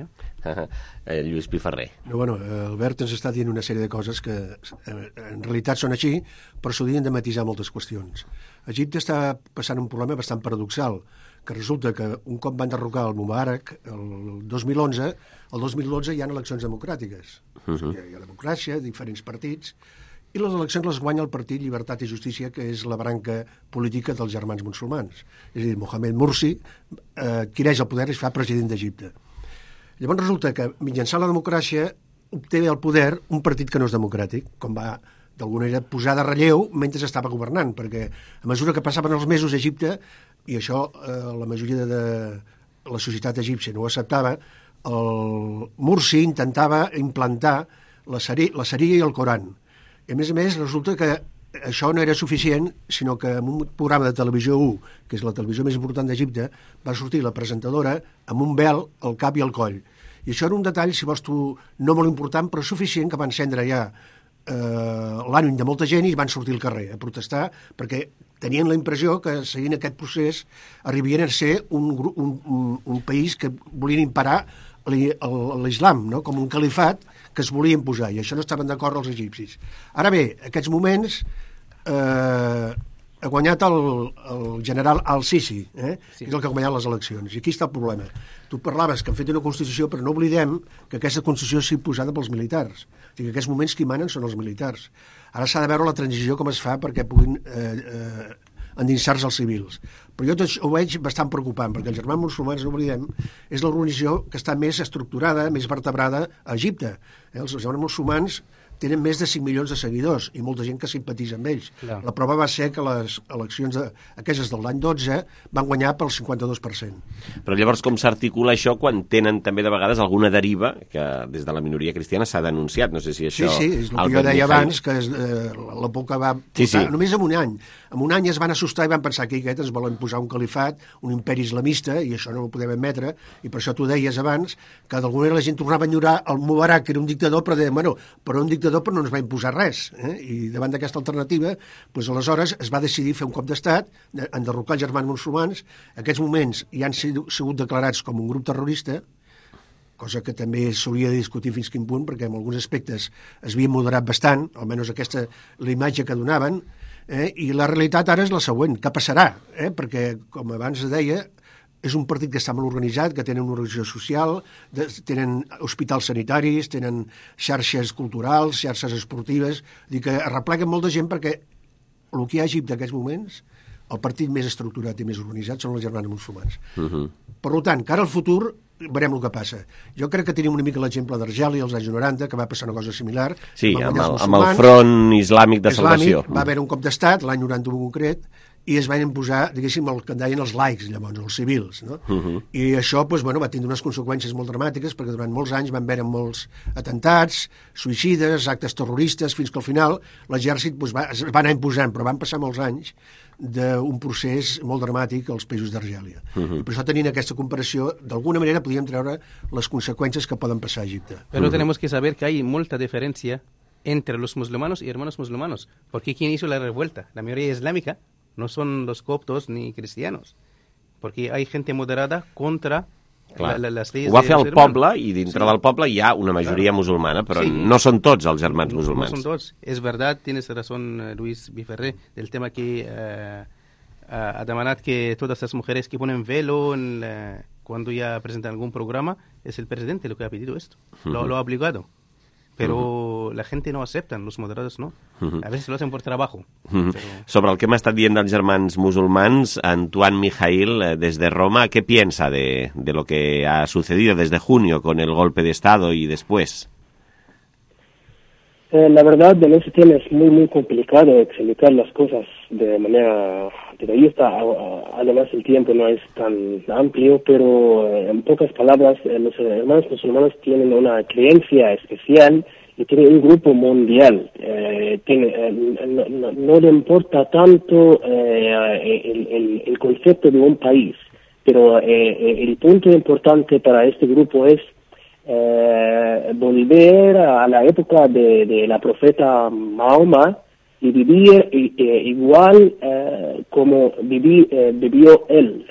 Speaker 6: Lluís Piferrer.
Speaker 17: No, bueno, Albert ens està dient una sèrie de coses que en realitat són així, però s'haurien de matisar moltes qüestions. Egipte està passant un problema bastant paradoxal, que resulta que un cop van derrocar el Mubarak el 2011, el 2012 hi ha eleccions democràtiques. Hi ha democràcia, diferents partits, i les eleccions les guanya el Partit Llibertat i Justícia, que és la branca política dels germans musulmans. És a dir, Mohamed Morsi adquireix el poder i es fa president d'Egipte. Llavors resulta que mitjançant la democràcia obté el poder un partit que no és democràtic, com va d'alguna manera posar de relleu mentre estava governant, perquè a mesura que passaven els mesos a Egipte, i això la majoria de la societat egípcia no ho acceptava, el Morsi intentava implantar la Sharia i el Coran. I a més, resulta que això no era suficient, sinó que en un programa de Televisió 1, que és la televisió més important d'Egipte, va sortir la presentadora amb un vel al cap i al coll. I això era un detall, si vols tu, no molt important, però suficient, que va encendre ja l'ànim de molta gent i van sortir al carrer a protestar, perquè tenien la impressió que seguint aquest procés arribien a ser un país que volien imperar l'islam, no? Com un califat que es volia imposar, i això no estaven d'acord els egipcis. Ara bé, en aquests moments ha guanyat el general Al-Sisi, que és el que ha guanyat les eleccions, i aquí està el problema. Tu parlaves que han fet una Constitució, però no oblidem que aquesta Constitució és imposada pels militars. O sigui, en aquests moments qui manen són els militars. Ara s'ha de veure la transició com es fa perquè puguin endinsar-se els civils. Però jo ho veig bastant preocupant, perquè els germans musulmans, no oblidem, és l'organització que està més estructurada, més vertebrada a Egipte. Els germans musulmans tenen més de 5 milions de seguidors i molta gent que simpatitza amb ells. Clar. La prova va ser que les eleccions aquestes de l'any 12 van guanyar pel 52%.
Speaker 6: Però llavors com s'articula això quan tenen també de vegades alguna deriva que des de la minoria cristiana s'ha denunciat? No sé si això...
Speaker 17: Sí, és el que jo deia abans, que la por que va portar només en un any. En un any es van assustar i van pensar que aquests ens volen posar un califat, un imperi islamista, i això no ho podem admetre, i per això tu deies abans que d'alguna manera la gent tornava a enyorar el Mubarak, que era un dictador, però deien, bueno, però un dictador però no ens va imposar res. I davant d'aquesta alternativa, doncs aleshores es va decidir fer un cop d'estat, enderrocar els germans musulmans. En aquests moments ja han sigut declarats com un grup terrorista, cosa que també s'hauria de discutir fins quin punt, perquè en alguns aspectes es havien moderat bastant, almenys aquesta la imatge que donaven, i la realitat ara és la següent. Què passarà? Perquè, com abans deia, és un partit que està molt organitzat, que tenen una organització social, tenen hospitals sanitaris, tenen xarxes culturals, xarxes esportives, que arrepleguen molta gent perquè el que hi ha a Egipte en aquests moments, el partit més estructurat i més organitzat són els germans musulmans. Per tant, cara al futur, veurem el que passa. Jo crec que tenim una mica l'exemple d'Argèlia als anys 90, que va passar una cosa similar.
Speaker 6: Sí, amb el front islàmic de salvació.
Speaker 17: Va haver un cop d'estat, l'any 91 en concret, i es van imposar, diguéssim, el que en deien els laics, llavors, els civils. No? I això va tindre unes conseqüències molt dramàtiques, perquè durant molts anys van haver molts atemptats, suïcides, actes terroristes, fins que al final l'exèrcit es va anar imposant, però van passar molts anys d'un procés molt dramàtic als països d'Argèlia. I per això, tenint aquesta comparació, d'alguna manera podíem treure les conseqüències que poden passar a Egipte.
Speaker 18: Però tenemos que saber que hay molta diferencia entre los musulmanos y hermanos musulmanos, porque ¿quién hizo la revuelta? La mayoría islámica. No son los coptos ni cristianos, porque hay gente moderada contra
Speaker 6: Clar. Ho va fer el poble i dintre del poble hi ha una majoria musulmana, però no són tots els germans musulmans.
Speaker 18: No son todos. Es verdad, tienes razón, Luis Biferré, del tema que ha demanat que todas las mujeres que ponen velo cuando ya presentan algún programa, es el presidente lo que ha pedido esto. Lo ha obligado. Però la gent no acepta, los moderados no. A veces lo hacen por trabajo.
Speaker 6: Sobre el que hem estat dient dels germans musulmans, Antoine Mijail, desde Roma, ¿qué piensa de lo que ha sucedido desde junio con el golpe de Estado y después?
Speaker 19: La verdad, en ese tema es muy complicado explicar las cosas de manera detallista. Además, el tiempo no es tan amplio, pero en pocas palabras, los hermanos musulmanes tienen una creencia especial y tienen un grupo mundial. No le importa tanto el concepto de un país, pero el punto importante para este grupo es volver a la época de la profeta Mahoma y vivir igual como vivió él.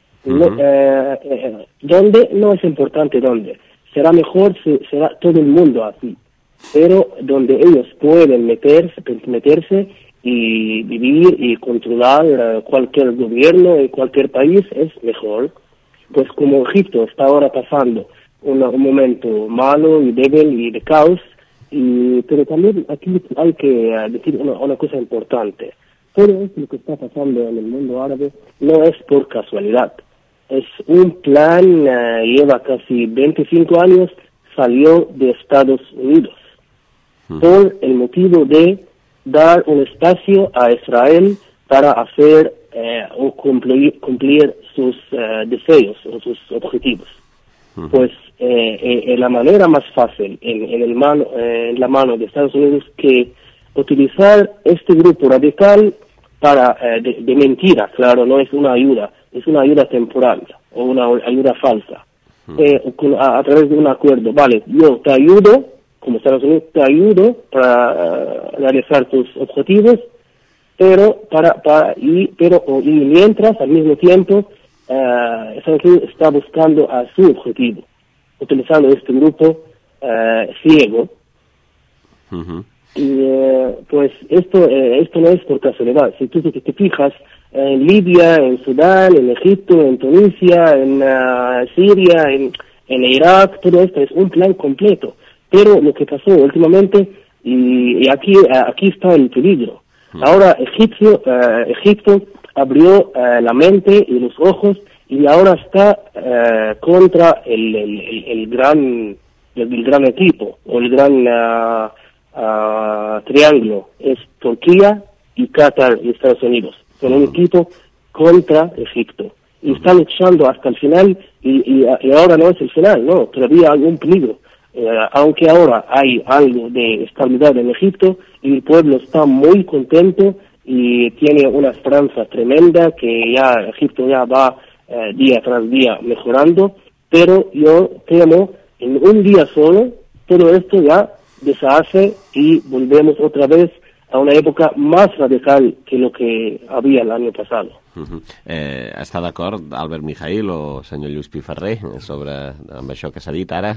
Speaker 19: ¿Dónde? No es importante dónde. Será mejor si será todo el mundo así. Pero donde ellos pueden meterse y vivir y controlar cualquier gobierno en cualquier país es mejor. Pues como Egipto está ahora pasando un momento malo y débil y de caos, pero también aquí hay que decir una cosa importante. Todo esto lo que está pasando en el mundo árabe no es por casualidad. Es un plan, lleva casi 25 años, salió de Estados Unidos, por el motivo de dar un espacio a Israel para hacer o cumplir sus deseos o sus objetivos. Pues la manera más fácil en la mano de Estados Unidos que utilizar este grupo radical para de mentira, claro, no es una ayuda, es una ayuda temporal o una ayuda falsa, a través de un acuerdo. Vale, yo te ayudo, como Estados Unidos te ayudo para realizar tus objetivos, pero mientras al mismo tiempo Estados Unidos está buscando a su objetivo, utilizando este grupo ciego. Y pues esto no es por casualidad. Si tú te fijas en Libia, en Sudán, en Egipto, en Tunisia, en Siria, en Irak, todo esto es un plan completo. Pero lo que pasó últimamente, y aquí está el peligro. Ahora Egipto abrió la mente y los ojos y ahora está contra el gran equipo o el gran triángulo. Es Turquía y Qatar y Estados Unidos. Son un equipo contra Egipto y está luchando hasta el final y ahora no es el final, no, todavía hay un peligro. Aunque ahora hay algo de estabilidad en Egipto y el pueblo está muy contento y tiene una esperanza tremenda que ya Egipto ya va día tras día mejorando, pero yo temo en un día solo todo esto ya deshace y volvemos otra vez a una època más radical que lo que había el año pasado.
Speaker 6: Està d'acord Albert Mijail o senyor Lluís Piferrer amb això que s'ha dit ara?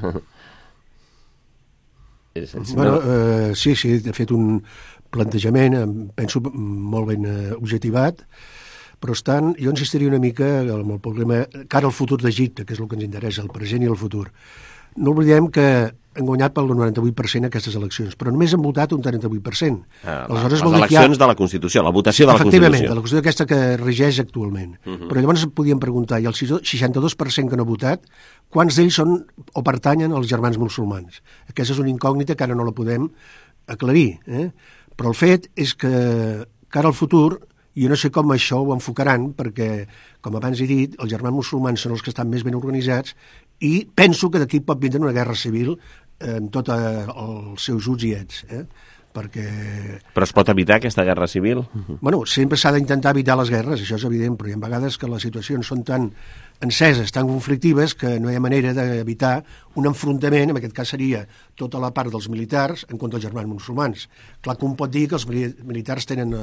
Speaker 17: Bueno, sí, he fet un plantejament, penso molt ben objectivat, però jo insistiria una mica amb el problema cara al futur d'Egipte, que és el que ens interessa, el present i el futur. No oblidem que han guanyat pel 98% aquestes eleccions, però només han votat un 38%.
Speaker 6: Les eleccions de la Constitució, la votació de la Constitució.
Speaker 17: Efectivament, de la Constitució aquesta que regeix actualment. Però llavors podíem preguntar, i el 62% que no ha votat, quants d'ells són o pertanyen als germans musulmans? Aquesta és una incògnita que ara no la podem aclarir. Però el fet és que, cara al futur, jo no sé com això ho enfocaran, perquè, com abans he dit, els germans musulmans són els que estan més ben organitzats i penso que d'aquí pot vindre una guerra civil amb tots els seus uts i ets, perquè...
Speaker 6: Però es pot evitar aquesta guerra civil?
Speaker 17: Bueno, sempre s'ha d'intentar evitar les guerres, això és evident, però hi ha vegades que les situacions són tan enceses, tan conflictives, que no hi ha manera d'evitar un enfrontament, en aquest cas seria tota la part dels militars en contra dels germans musulmans. Clar que un pot dir que els militars tenen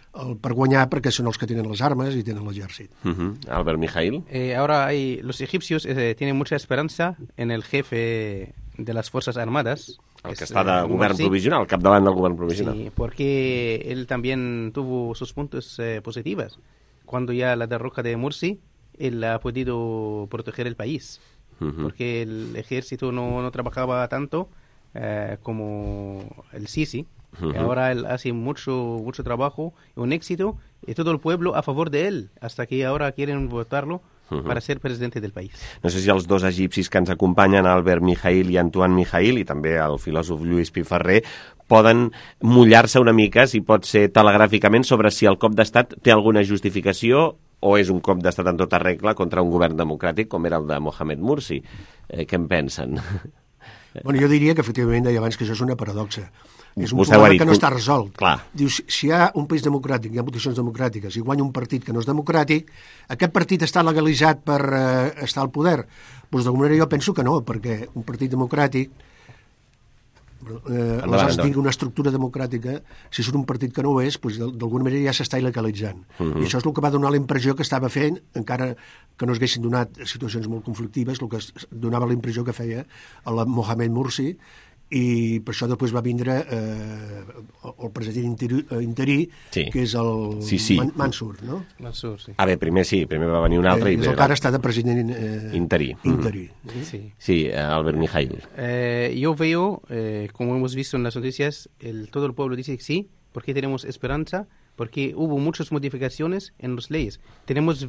Speaker 17: per guanyar, perquè són els que tenen les armes i tenen l'exèrcit.
Speaker 6: Albert Mijail.
Speaker 18: Ahora los egipcios tienen mucha esperanza en el jefe de las Fuerzas Armadas.
Speaker 6: El que està de govern provisional, capdavant del govern provisional.
Speaker 18: Sí, porque él también tuvo sus puntos positivos. Cuando ya la derrota de Morsi, él ha podido proteger el país. Porque el ejército no trabajaba tanto como el Sisi. Ahora él hace mucho trabajo, un éxito, y todo el pueblo a favor de él, hasta que ahora quieren votarlo para ser presidente del país.
Speaker 6: No sé si els dos egipcis que ens acompanyen, Albert Mijail i Antoine Mijail, i també el filòsof Lluís Piferrer, poden mullar-se una mica, si pot ser telegràficament, sobre si el cop d'estat té alguna justificació o és un cop d'estat en tota regla contra un govern democràtic com era el de Mohamed Morsi. Què en pensen?
Speaker 17: Bueno, jo diria que efectivament deia abans que això és una paradoxa. És un
Speaker 6: Vostè
Speaker 17: problema que no està resolt.
Speaker 6: Clar.
Speaker 17: Dius, si hi ha un país democràtic, hi ha votacions democràtiques, i guanya un partit que no és democràtic, aquest partit està legalitzat per estar al poder? Doncs d'alguna manera jo penso que no, perquè un partit democràtic aleshores tingui una estructura democràtica, si és un partit que no ho és, doncs d'alguna manera ja s'està il·legalitzant. I això és el que va donar la impressió que estava fent, encara que no s'haguessin donat situacions molt conflictives, el que donava la impressió que feia el Mohamed Morsi, i per això després va vindre el president interí, que és el Mansour, no?
Speaker 18: Mansour, sí.
Speaker 6: Bé, primer va venir un altre.
Speaker 17: És el que ara està de president
Speaker 6: interí. Sí, Albert Mijail.
Speaker 18: Yo veo, como hemos visto en las noticias, todo el pueblo dice que sí, porque tenemos esperanza, porque hubo muchas modificaciones en las leyes. Tenemos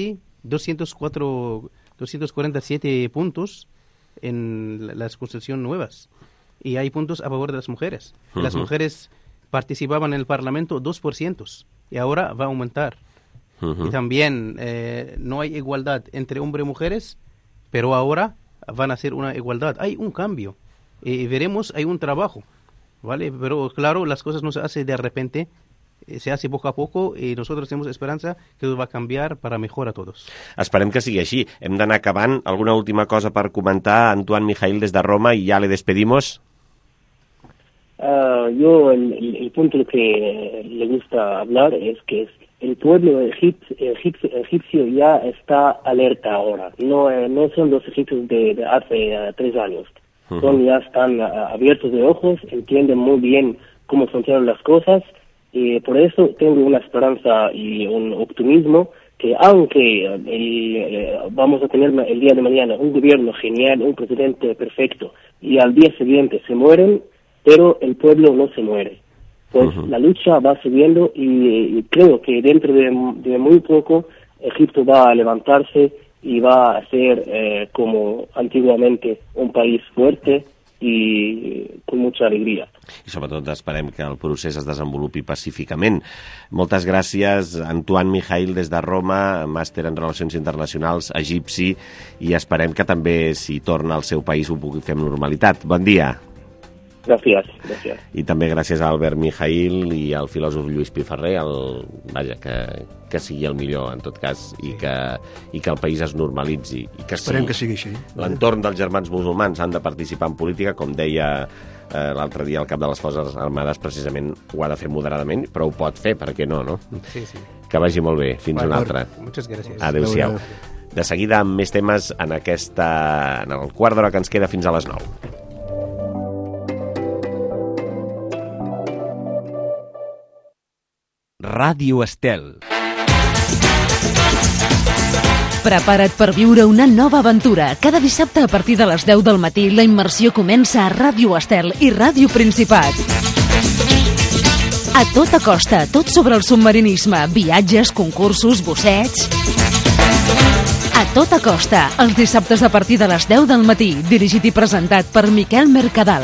Speaker 18: 247 puntos en las constituciones nuevas. Y hay puntos a favor de las mujeres. Las mujeres participaban en el Parlamento 2%, y ahora va a aumentar. Y también no hay igualdad entre hombres y mujeres, pero ahora van a hacer una igualdad. Hay un cambio. Y veremos, hay un trabajo, ¿vale? Pero claro, las cosas no se hacen de repente, se hace poco a poco, y nosotros tenemos esperanza que todo va a cambiar para mejor a todos.
Speaker 6: Esperem que sigui així. Hem d'anar acabant. Alguna última cosa per comentar, Antoine Mijail, des de Roma, y ya le despedimos.
Speaker 19: Yo el punto que le gusta hablar es que el pueblo egipcio ya está alerta ahora. No son los egipcios de hace 3 años. Ya están abiertos de ojos, entienden muy bien cómo funcionan las cosas, y por eso tengo una esperanza y un optimismo que aunque vamos a tener el día de mañana un gobierno genial, un presidente perfecto, y al día siguiente se mueren, pero el pueblo no se muere. Pues la lucha va siguiendo, y creo que dentro de muy poco Egipto va a levantarse y va a ser como antiguamente un país fuerte i con mucha alegria.
Speaker 6: I sobretot esperem que el procés es desenvolupi pacíficament. Moltes gràcies, Antoine Mijail, des de Roma, màster en Relacions Internacionals, egipci, i esperem que també, si torna al seu país, ho pugui fer amb normalitat. Bon dia.
Speaker 19: Gràcies.
Speaker 6: I també gràcies a Albert Mijail i al filòsof Lluís Piferrer, que sigui el millor, en tot cas, i que el país es normalitzi.
Speaker 17: Esperem que sigui així.
Speaker 6: L'entorn dels germans musulmans han de participar en política, com deia l'altre dia el cap de les Forces Armades, precisament ho ha de fer moderadament, però ho pot fer, per què no, no?
Speaker 18: Sí.
Speaker 6: Que vagi molt bé. Fins una altra.
Speaker 18: Moltes gràcies.
Speaker 6: Adéu-siau. De seguida, amb més temes en el quart d'hora que ens queda fins a les 9.
Speaker 9: Ràdio Estel.
Speaker 1: Prepara't per viure una nova aventura. Cada dissabte a partir de les 10 del matí la immersió comença a Ràdio Estel i Ràdio Principat. A tota costa, tot sobre el submarinisme, viatges, concursos, bussets... A tota costa, els dissabtes a partir de les 10 del matí, dirigit i presentat per Miquel Mercadal.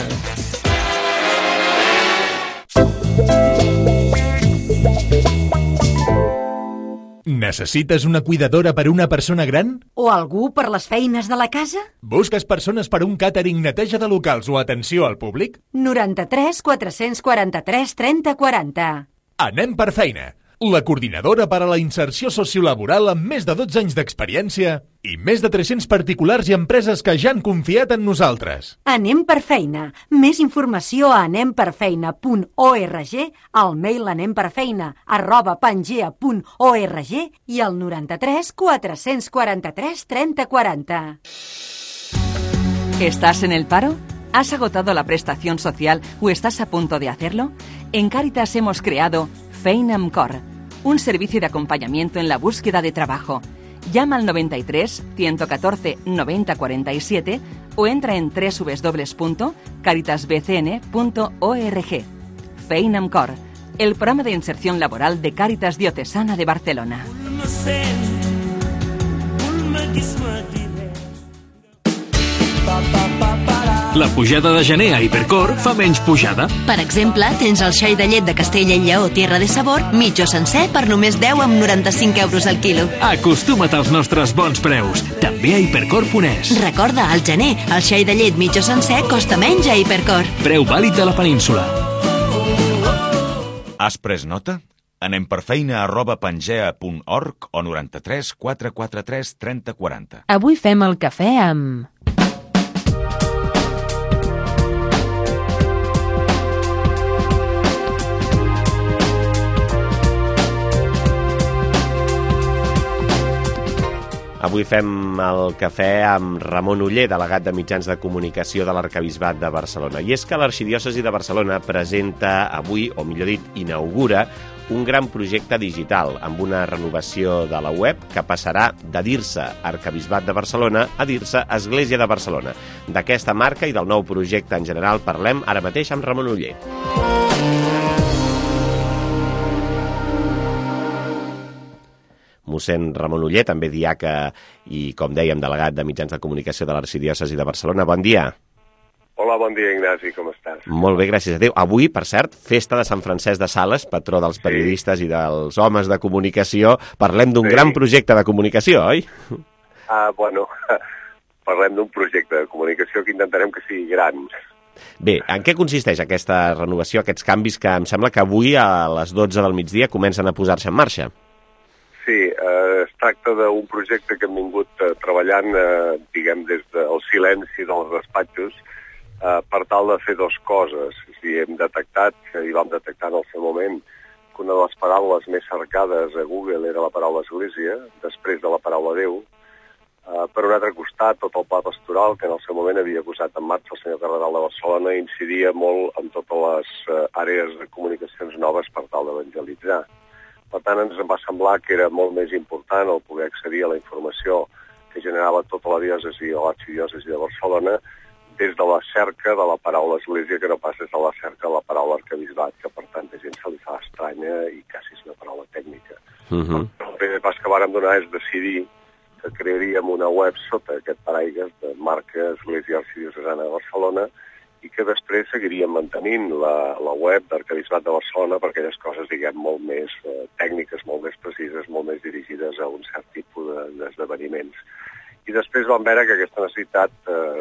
Speaker 20: Necessites una cuidadora per una persona gran?
Speaker 21: O algú per les feines de la casa?
Speaker 20: Busques persones per un càtering, neteja de locals o atenció al públic?
Speaker 21: 93 443 30 40.
Speaker 20: Anem per feina. la coordinadora per a la inserció sociolaboral amb més de 12 anys d'experiència i més de 300 particulars i empreses que ja han confiat en nosaltres.
Speaker 21: Anem per feina. Més informació a anemperfeina.org, al mail anemperfeina@pangea.org i al 93 443 3040.
Speaker 4: ¿Estás en el paro? ¿Has agotado la prestación social o estás a punto de hacerlo? En Cáritas hemos creado Feina amb Cor, un servicio de acompañamiento en la búsqueda de trabajo. Llama al 93 114 90 47 o entra en www.caritasbcn.org. Feina amb Cor, el programa de inserción laboral de Cáritas Diocesana de Barcelona.
Speaker 22: La pujada de gener a Hipercor fa menys pujada.
Speaker 23: Per exemple, tens el xai de llet de Castella i Lleó Tierra de Sabor, mig o sencer per només 10,95 € al quilo.
Speaker 22: Acostuma't als nostres bons preus. També a Hipercor.es.
Speaker 23: Recorda, al gener, el xai de llet mig o sencer costa menys a Hipercor.
Speaker 22: Preu vàlid a la península.
Speaker 24: Has pres nota? Anem per feina@pangea.org o 93 443 3040.
Speaker 1: Avui fem el cafè amb...
Speaker 6: Avui fem el cafè amb Ramon Oller, delegat de mitjans de comunicació de l'Arquebisbat de Barcelona. I és que l'Arxidiòcesi de Barcelona presenta avui, o millor dit, inaugura un gran projecte digital amb una renovació de la web que passarà de dir-se Arquebisbat de Barcelona a dir-se Església de Barcelona. D'aquesta marca i del nou projecte en general parlem ara mateix amb Ramon Oller. Mossèn Ramon Oller, també diaca i, com dèiem, delegat de mitjans de comunicació de l'Arxidiòcesi de Barcelona. Bon dia.
Speaker 25: Hola, bon dia, Ignasi, com estàs?
Speaker 6: Molt bé, gràcies a Déu. Avui, per cert, festa de Sant Francesc de Sales, patró dels periodistes i dels homes de comunicació. Parlem d'un gran projecte de comunicació, oi?
Speaker 25: Bueno, parlem d'un projecte de comunicació que intentarem que sigui gran.
Speaker 6: Bé, en què consisteix aquesta renovació, aquests canvis que em sembla que avui a les 12 del migdia comencen a posar-se en marxa?
Speaker 25: Sí, es tracta d'un projecte que hem vingut treballant, diguem, des del silenci dels despatxos per tal de fer dues coses. És a dir, hem detectat, i vam detectar en el seu moment, que una de les paraules més cercades a Google era la paraula Església, després de la paraula Déu. Per un altre costat, tot el pla pastoral que en el seu moment havia posat en marxa el senyor cardenal de Barcelona incidia molt en totes les àrees de comunicacions noves per tal d'evangelitzar. Per tant, ens va semblar que era molt més important el poder accedir a la informació que generava tota la diòcesi o l'arxidiòcesi de Barcelona des de la cerca de la paraula Església que no pas des de la cerca de la paraula arquebisbat, que per tanta gent se li fa estranya i quasi és una paraula tècnica. El primer pas que vàrem donar és decidir que crearíem una web sota aquest paraigües de marca Església Arxidiocesana de Barcelona i que després seguiríem mantenint la web d'Arquebisbat de Barcelona per aquelles coses, diguem, molt més tècniques, molt més precises, molt més dirigides a un cert tipus d'esdeveniments. I després vam veure que aquesta necessitat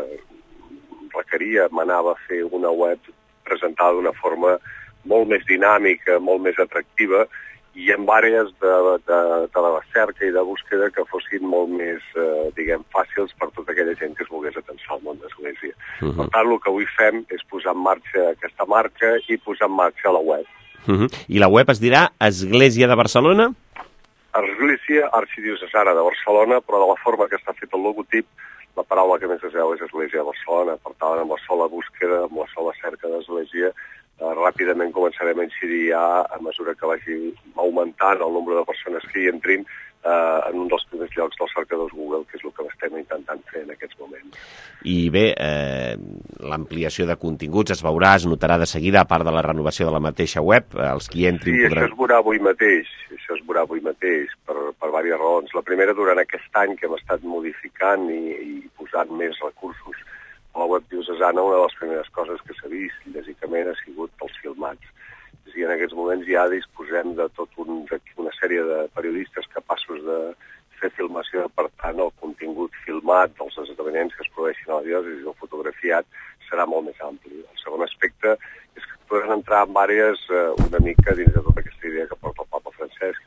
Speaker 25: requeria, manava fer una web presentada d'una forma molt més dinàmica, molt més atractiva i amb àrees de la cerca i de búsqueda que fossin molt més, diguem, fàcils per tota aquella gent que es volgués atensar al món d'Església. Per tant, el que avui fem és posar en marxa aquesta marca i posar en marxa la web.
Speaker 6: I la web es dirà Església de Barcelona?
Speaker 25: Església Arxidiocesana de Barcelona, però de la forma que està fet el logotip, la paraula que més es veu és Església de Barcelona. Per tant, amb la sola búsqueda, amb la sola cerca d'Església, ràpidament començarem a incidir ja a mesura que vagi augmentant el nombre de persones que hi entrin en un dels primers llocs dels cercadors Google, que és el que estem intentant fer en aquests moments.
Speaker 6: I bé, l'ampliació de continguts es veurà, es notarà de seguida, a part de la renovació de la mateixa web, els qui entrin podran...
Speaker 25: Sí, això es veurà avui mateix, per diverses raons. La primera, durant aquest any que hem estat modificant i posant més recursos a la web diocesana, una de les primeres coses que s'ha vist, lògicament, ha sigut els filmats. És a dir, en aquests moments ja disposem de una sèrie de periodistes capaços de fer filmació, per tant, el contingut filmat dels esdeveniments que es produeixin a la diòcesi o fotografiat serà molt més ampli. El segon aspecte és que podran entrar en àrees una mica dins de tota aquesta idea que porta el papa Francesc,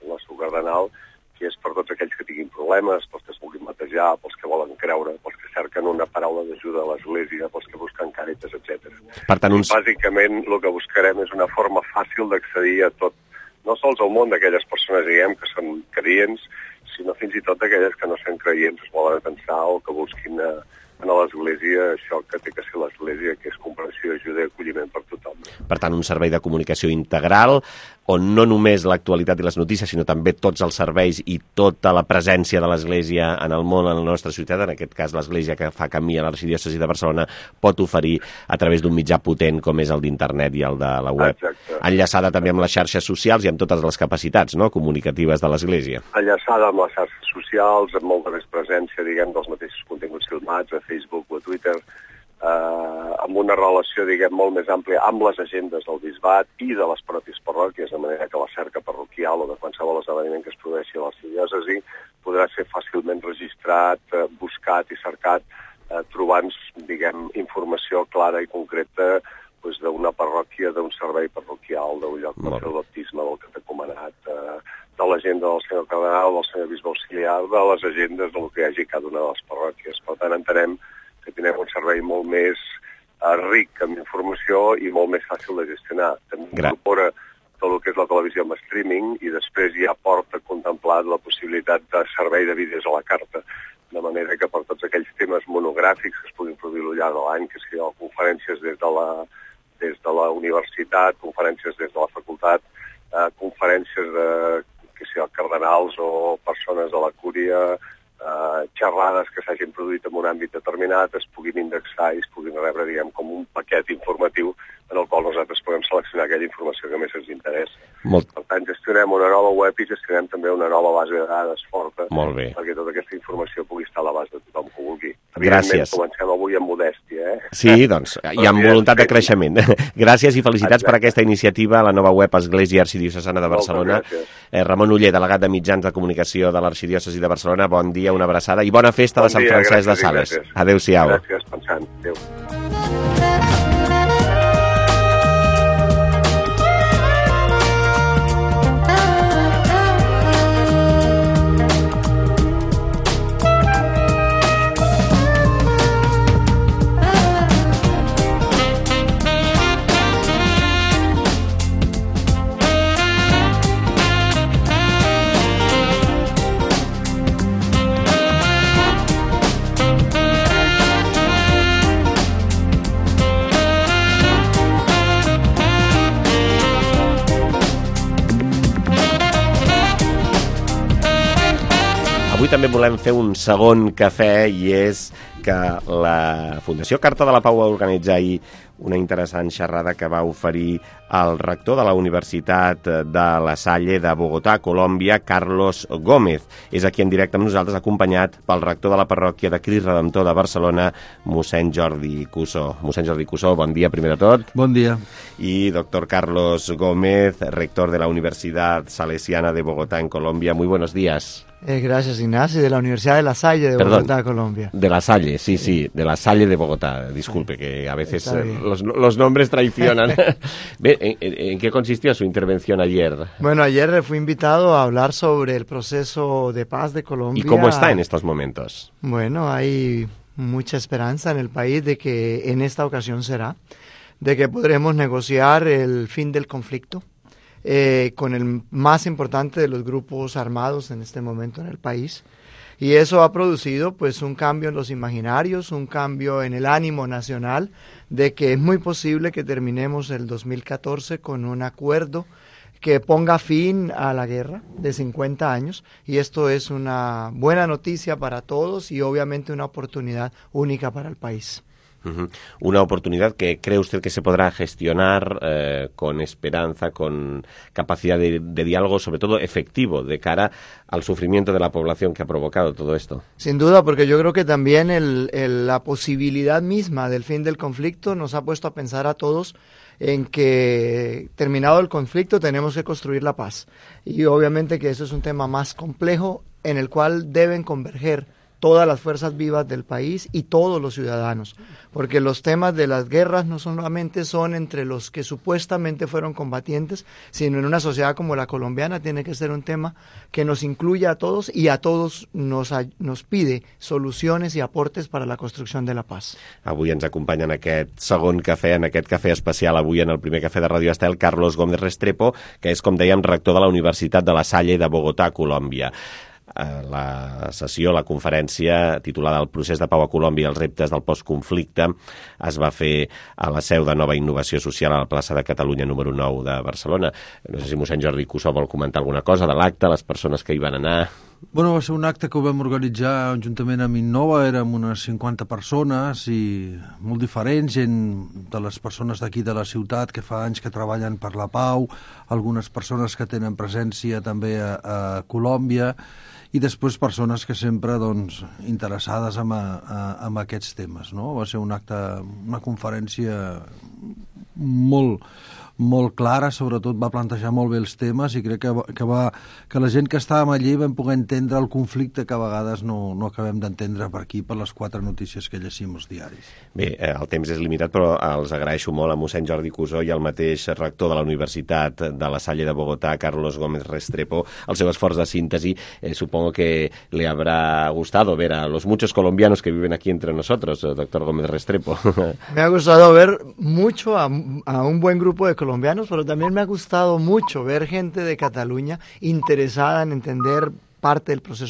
Speaker 25: volen creure, pels que cerquen una paraula d'ajuda a l'Església, pels que busquen càritas, etc.
Speaker 6: Per tant,
Speaker 25: Bàsicament, el que buscarem és una forma fàcil d'accedir a tot, no sols al món d'aquelles persones, diguem, que són creients, sinó fins i tot d'aquelles que no són creients, es volen pensar o que busquin en l'Església això que té que ser l'Església, que és comprensió, ajuda i acolliment per tothom.
Speaker 6: Per tant, un servei de comunicació integral on no només l'actualitat i les notícies, sinó també tots els serveis i tota la presència de l'Església en el món, en la nostra ciutat, en aquest cas l'Església que fa camí a l'Arxidiòcesi de Barcelona, pot oferir a través d'un mitjà potent com és el d'internet i el de la web.
Speaker 25: Exacte.
Speaker 6: Enllaçada també amb les xarxes socials i amb totes les capacitats, no?, comunicatives de l'Església.
Speaker 25: Enllaçada amb les xarxes socials, amb molta més presència, diguem, dels mateixos continguts filmats a Facebook o a Twitter, amb una relació, diguem, molt més àmplia amb les agendes del bisbat i de les pròpies parròquies, de manera que la cerca parroquial o de qualsevol esdeveniment que es produeixi a l'arxidiòcesi podrà ser fàcilment registrat, buscat i cercat, trobant, diguem, informació clara i concreta d'una parròquia, d'un servei parroquial, d'un lloc per fer el baptisme del catecumenat, de l'agenda del senyor cardenal, del senyor bisbe auxiliar, de les agendes del que hi hagi cada una de les parròquies. Per tant, entenem que tenim un servei molt més ric en informació i molt més fàcil de gestionar. També incorpora tot el que és la televisió amb streaming i després ja porta contemplat la possibilitat de servei de vídeos a la carta, de manera que per tots aquells temes monogràfics que es puguin produir al llarg de l'any, que sigui conferències des de la universitat, conferències des de la facultat, conferències que sigui cardenals o persones de la cúria, xerrades que s'hagin produït en un àmbit determinat, es puguin indexar i es puguin rebre, diguem, com un paquet informatiu en el qual nosaltres podem seleccionar aquella informació que més ens interessa. Per tant, gestionem una nova web i gestionem també una nova base de dades forta perquè tota aquesta informació pugui estar a l'abast de tothom que vulgui.
Speaker 6: Gràcies.
Speaker 25: Comencem avui amb modèstia,
Speaker 6: Sí, doncs, i amb voluntat de creixement. Gràcies i felicitats per aquesta iniciativa a la nova web Església Arxidiocesana de Barcelona. Ramon Oller, delegat de Mitjans de Comunicació de l'Arxidiòcesi de Barcelona, bon dia, una abraçada i bona festa de Sant Francesc de Sales. Adéu-siau.
Speaker 25: Gràcies, pensant. Adéu.
Speaker 6: Avui també volem fer un segon cafè i és que la Fundació Carta de la Pau va organitzar ahir una interessant xerrada que va oferir el rector de la Universitat de La Salle de Bogotà, Colòmbia, Carlos Gómez. És aquí en directe amb nosaltres, acompanyat pel rector de la parròquia de Crist Redemptor de Barcelona, mossèn Jordi Cussó. Mossèn Jordi Cussó, bon dia, primer de tot.
Speaker 2: Bon dia.
Speaker 6: Y doctor Carlos Gómez, rector de la Universidad Salesiana de Bogotá en Colombia. Muy buenos días.
Speaker 2: Gracias, Ignacio, de la Universidad de La Salle de Bogotá, Colombia.
Speaker 6: De La Salle, sí, de La Salle de Bogotá. Disculpe, que a veces los nombres traicionan. ¿En qué consistió su intervención ayer?
Speaker 2: Bueno, ayer fui invitado a hablar sobre el proceso de paz de Colombia.
Speaker 6: ¿Y cómo está en estos momentos?
Speaker 2: Bueno, hay mucha esperanza en el país de que en esta ocasión será, de que podremos negociar el fin del conflicto. Con el más importante de los grupos armados en este momento en el país, y eso ha producido pues un cambio en los imaginarios, un cambio en el ánimo nacional de que es muy posible que terminemos el 2014 con un acuerdo que ponga fin a la guerra de 50 años, y esto es una buena noticia para todos y obviamente una oportunidad única para el país.
Speaker 6: Una oportunidad que cree usted que se podrá gestionar con esperanza, con capacidad de diálogo, sobre todo efectivo, de cara al sufrimiento de la población que ha provocado todo esto.
Speaker 2: Sin duda, porque yo creo que también la posibilidad misma del fin del conflicto nos ha puesto a pensar a todos en que terminado el conflicto tenemos que construir la paz. Y obviamente que eso es un tema más complejo en el cual deben converger todas las fuerzas vivas del país y todos los ciudadanos, porque los temas de las guerras no solamente son entre los que supuestamente fueron combatientes, sino en una sociedad como la colombiana tiene que ser un tema que nos incluya a todos y a todos nos pide soluciones y aportes para la construcción de la paz.
Speaker 6: Avui ens acompanya en aquest segon cafè, en aquest cafè especial avui en el primer cafè de Ràdio Estel, Carlos Gómez Restrepo, que és, com dèiem, rector de la Universitat de La Salle de Bogotà, Colòmbia. La sessió, la conferència titulada El procés de pau a Colòmbia i els reptes del postconflicte es va fer a la seu de Nova Innovació Social a la plaça de Catalunya número 9 de Barcelona. No sé si mossèn Jordi Cussó vol comentar alguna cosa de l'acte, les persones que hi van anar.
Speaker 5: Bueno, va ser un acte que ho vam organitzar juntament amb Innova, érem unes 50 persones i molt diferents, gent de les persones d'aquí de la ciutat que fa anys que treballen per la pau, algunes persones que tenen presència també a Colòmbia i després persones que sempre interessades en aquests temes, no? Va ser un acte, una conferència molt clara, sobretot va plantejar molt bé els temes i crec que la gent que estàvem allí vam poder entendre el conflicte que a vegades no acabem d'entendre per aquí, per les 4 notícies que llegim als diaris.
Speaker 6: Bé, el temps és limitat, però els agraeixo molt a mossèn Jordi Cussó i al mateix rector de la Universitat de La Salle de Bogotá, Carlos Gómez Restrepo, el seu esforç de síntesi. Supongo que le habrá gustado ver a los muchos colombianos que viven aquí entre nosotros, doctor Gómez Restrepo.
Speaker 2: Me ha gustado ver mucho a un buen grupo de colombianos, pero también me ha gustado mucho ver gente de Cataluña interesada en entender parte del proceso